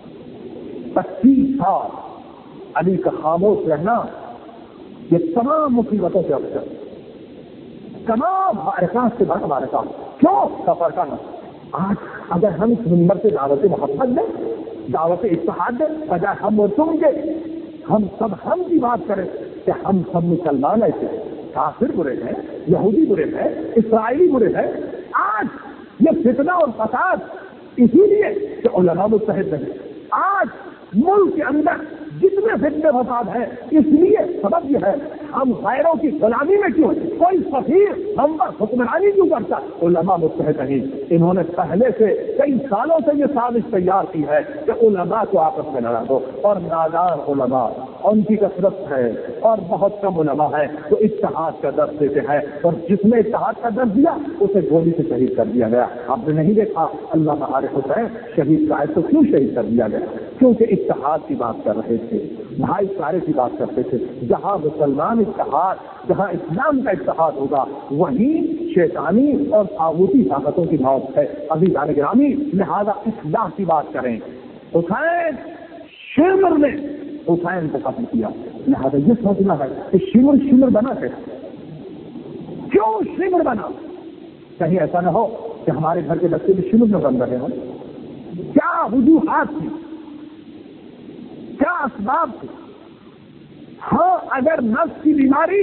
25 سال علی کا خاموش رہنا یہ تمام مصیبتوں سے افضل، تمام معرکات سے بڑا معرکہ۔ کیوں تفرقہ نہ؟ آج اگر ہم اس منبر سے دعوت محبت دیں، دعوت اتحاد دیں، بجائے ہم اور تم کے ہم سب ہم کی بات کریں کہ ہم سب مسلمان ایسے، کافر برے ہیں، یہودی برے ہیں، اسرائیلی برے ہیں۔ آج یہ فتنہ اور فساد اسی لیے کہ علماء متحد نہیں۔ آج ملک کے اندر جتنے فتنے فساد ہیں اس لیے سبب یہ ہے ہم غیروں کی غلامی میں کیوں، کوئی سفیر ہم پر حکمرانی کیوں کرتا؟ علماء متحد نہیں۔ انہوں نے پہلے سے کئی سالوں سے یہ سازش تیار کی ہے کہ علماء کو آپس میں لڑا دو، اور نادان علماء ان کی کثرت ہے اور بہت کم علماء ہے تو اتحاد کا درس دیتے ہیں، اور جس نے اتحاد کا درس دیا اسے گولی سے شہید کر دیا گیا۔ آپ نے نہیں دیکھا علامہ عارف حسین شہید کا تو کیوں شہید کر دیا گیا؟ کیونکہ اتحاد کی بات کر رہے تھے، بھائی چارے کی بات کرتے تھے۔ جہاں مسلمان اتحاد، جہاں اسلام کا اتحاد ہوگا وہیں شیطانی اور طاغوتی طاقتوں کی موت ہے۔ عزیزان گرامی، لہذا اصلاح کی بات کریں۔ حسین شمر نے حسین کو قتل کیا، لہذا یہ سوچنا ہے کہ شمر بنا ہے، کیوں شمر بنا؟ کہیں ایسا نہ ہو کہ ہمارے گھر کے بچے بھی شمر میں بن رہے ہوں۔ کیا وجوہات تھی، کیا اسباب تھی؟ ہاں، اگر نفس کی بیماری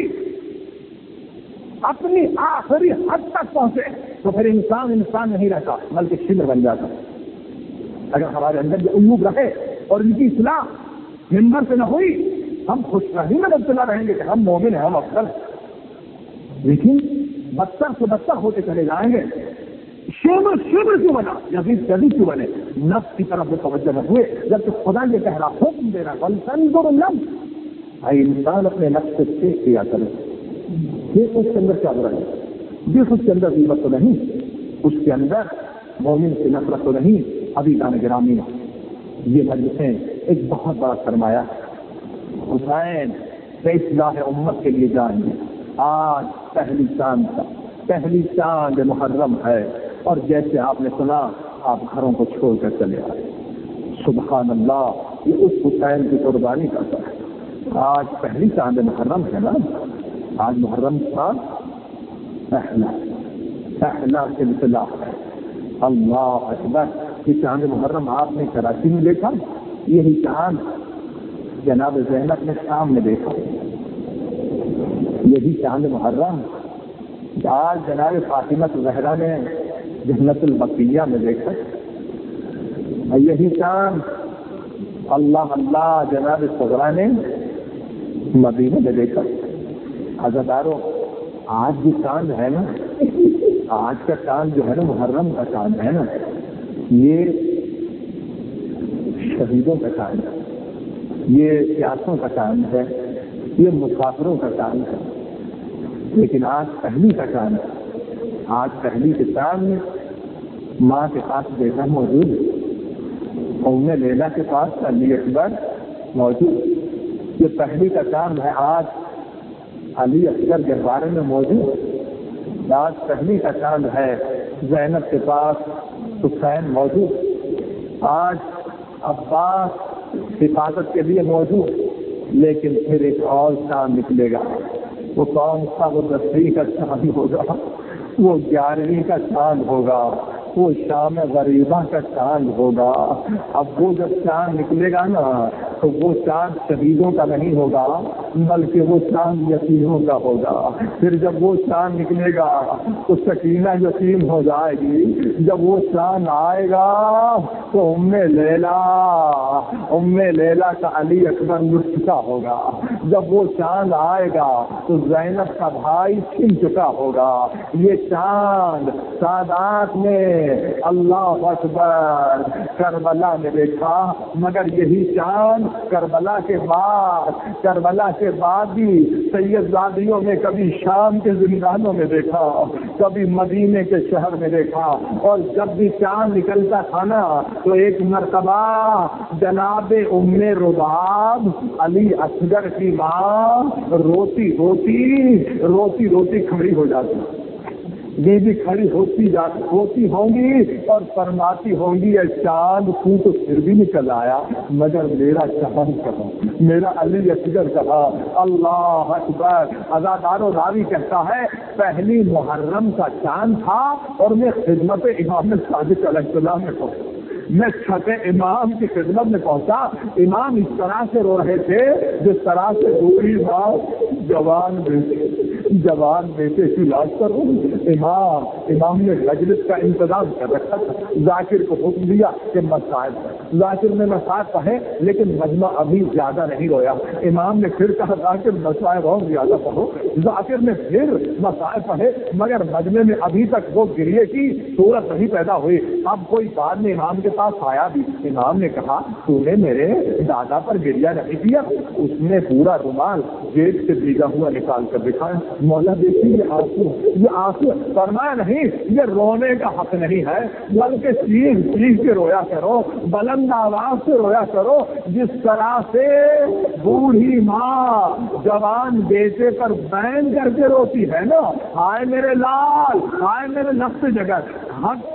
اپنی آخری حد تک پہنچے تو پھر انسان نہیں رہتا بلکہ شمر بن جاتا۔ اگر ہمارے اندر یہ عیوب رہے اور ان کی اصلاح ممبر سے نہ ہوئی، ہم خوش رہی میں مبتلا رہیں گے کہ ہم مومن ہیں، ہم افضل ہیں، لیکن بدتر سے بدتر ہوتے چلے جائیں گے۔ شمر کیوں بنا؟ یزید کیوں بنے؟ نفس کی طرف میں توجہ نہ ہوئے، جبکہ خدا یہ کہہ رہا، حکم دے رہا، فَلْتَنْظُرْ النَّفْسُ، بھائی انسان اپنے نفس سے چیک کیا کرے، دیکھ اس کے اندر کیا برا ہے، دیکھ اس کے اندر غیبت تو نہیں، اس کے اندر مومن سے نفرت تو نہیں۔ عزیزان گرامی، یہ مجلسیں ایک بہت بڑا سرمایہ حسین سے اصلاح امت کے لیے جائیں گے۔ آج پہلی شام کا پہلی چاند محرم ہے، اور جیسے آپ نے سنا آپ گھروں کو چھوڑ کر چلے آئے. سبحان اللہ، یہ اس حسین کی قربانی کرتا ہے. آج پہلی چاند محرم ہے نا، آج محرم کا پہلا سلسلہ ہے. اللہ اکبر، یہ چاند محرم آپ نے کراچی میں دیکھا، یہی چاند جناب زینب نے شام میں دیکھا. یہی چاند محرم آج جناب فاطمہ زہرا نے جنت البقیہ میں دیکھا. یہی چاند اللہ اللہ جناب صغرا نے مدینہ میں دیکھا. عزادارو، آج جو چاند ہے نا، آج کا چاند جو ہے نا، محرم کا چاند ہے نا، یہ شہیدوں کا چاند ہے، یہ پیاسوں کا چاند ہے، یہ مسافروں کا چاند ہے. لیکن آج پہلی کا چاند ہے. آج پہلی کے چاند میں ماں کے پاس بیٹا موجود ہے، ام لیلا کے پاس علی اکبر موجود. یہ پہلی کا چاند ہے. آج علی اکبر کے بارے میں موجود. آج پہلی کا چاند ہے. زینب کے پاس حسین موجود. آج عباس حفاظت کے لیے موجود. لیکن پھر ایک اور چاند نکلے گا. وہ کون سا؟ وہ 10ویں کا چاند ہوگا، وہ 11ویں کا چاند ہوگا، وہ شام غریبہ کا چاند ہوگا. اب وہ جب چاند نکلے گا نا، تو وہ چاند شہیدوں کا نہیں ہوگا، بلکہ وہ چاند یتیموں کا ہوگا. پھر جب وہ چاند نکلے گا تو سکینہ یتیم ہو جائے گی. جب وہ چاند آئے گا تو ام لیلا کا علی اکبر مٹ چکا ہوگا. جب وہ چاند آئے گا تو زینب کا بھائی چھن چکا ہوگا. یہ چاند سادات نے اللہ اکبر کربلا میں دیکھا، مگر یہی چاند کربلا کے بعد بھی سید زادیوں نے کبھی شام کے زندانوں میں دیکھا، کبھی مدینے کے شہر میں دیکھا. اور جب بھی چاند نکلتا تھا نا، تو ایک مرتبہ جناب ام رباب علی اصغر کی ماں روتی روتی کھڑی ہو جاتی. بیوی کھڑی ہوتی ہوں گی اور فرماتی ہوں گی، اے چاند تو پھر بھی نکل آیا، مگر میرا چاند کہاں، میرا علی اصغر کہاں. اللہ اکبر. عزادارو، راوی کہتا ہے پہلی محرم کا چاند تھا اور میں خدمت امام صادق علیہ السلام میں پہنچا. میں چھٹے امام کی خدمت میں پہنچا. امام اس طرح سے رو رہے تھے جس طرح سے دوسری بات جوان بیٹے کی لاش کر رہوں. امام نے مجلس کا انتظام کر رکھا تھا. ذاکر کو حکم دیا کہ مسائل پڑھے. ذاکر نے مسائل پڑھے، لیکن مجمع ابھی زیادہ نہیں رویا. امام نے پھر کہا ذاکر مسائل اور زیادہ پڑھو. ذاکر نے پھر مسائل پڑھے، مگر مجمع میں ابھی تک وہ گریے کی صورت نہیں پیدا ہوئی. اب کوئی بعد میں امام کے پاس آیا بھی. امام نے کہا تو نے میرے دادا پر گریا نہیں کیا. اس نے پورا رومال جیب سے بھیگا ہوا نکال کر دکھایا. مولا دیکھیے یہ آنسو. فرمایا نہیں، یہ رونے کا حق نہیں ہے، بلکہ چیخ کے رویا کرو، بلند آواز سے رویا کرو. جس طرح سے بوڑھی ماں جوان بیٹے پر بین کر کے روتی ہے نا، ہائے میرے لال، ہائے میرے نفس جگت، حق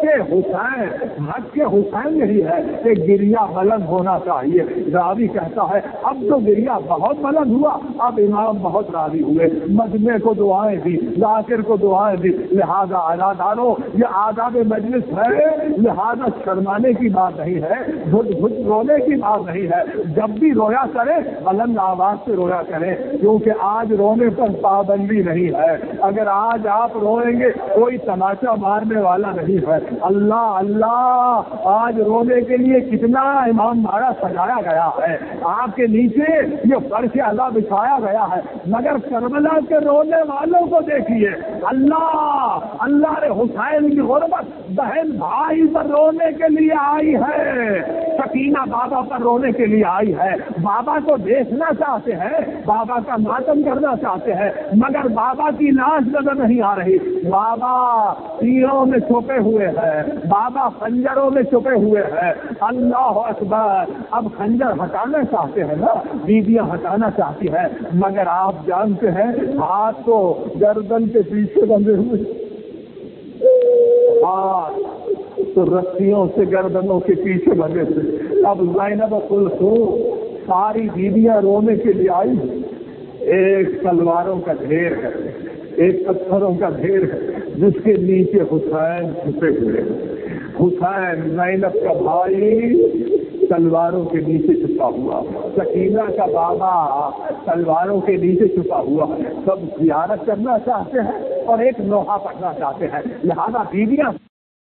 کے حسین یہی ہے کہ گریا بلند ہونا چاہیے. راوی کہتا ہے اب تو گریا بہت بلند ہوا. اب امام بہت راضی ہوئے، مجمع کو دعائیں دی، ذاکر کو دعائیں دی. لہذا عزادارو، یہ آداب مجلس ہے، لہذا شرمانے کی بات نہیں ہے، گھٹ رونے کی بات نہیں ہے. جب بھی رویا کرے بلند آواز سے رویا کرے، کیونکہ آج رونے پر پابندی نہیں ہے. اگر آج آپ روئیں گے کوئی تماشا مارنے والا نہیں ہے. اللہ، آج رونے کے لیے کتنا امام باڑہ سجایا گیا ہے، آپ کے نیچے یہ فرش اعلیٰ بچھایا گیا ہے، مگر کربلا کے رونے والوں کو دیکھیے. اللہ نے حسین کی غربت بہن بھائی پر رونے کے لیے آئی ہے، سکینہ بابا پر رونے کے لیے آئی ہے. بابا کو دیکھنا چاہتے ہیں، بابا کا ماتم کرنا چاہتے ہیں، مگر بابا کی لاش نظر نہیں آ رہی. بابا تیروں میں چھپے ہوئے ہیں، بابا خنجروں میں چھپے ہوئے ہیں. اللہ اکبر. اب خنجر ہٹانا چاہتے ہیں نا، بیویاں ہٹانا چاہتی ہیں، مگر آپ جانتے ہیں ہاتھ تو گردن کے پیچھے بندھے ہوئے. बाद तो रस्सियों से गर्दनों के पीछे बने थे। अब ज़ैनब कुलसूम सारी बीवियां रोने के लिए आई, एक तलवारों का ढेर है, एक पत्थरों का ढेर है, जिसके नीचे हुसैन छुपे हुए हैं। हुसैन ज़ैनब का भाई तलवारों के नीचे छुपा हुआ, सकीना का बाबा तलवारों के नीचे छुपा हुआ। सब ज़ियारत करना चाहते हैं और एक लोहा पढ़ना चाहते हैं, लिहाजा बीवियां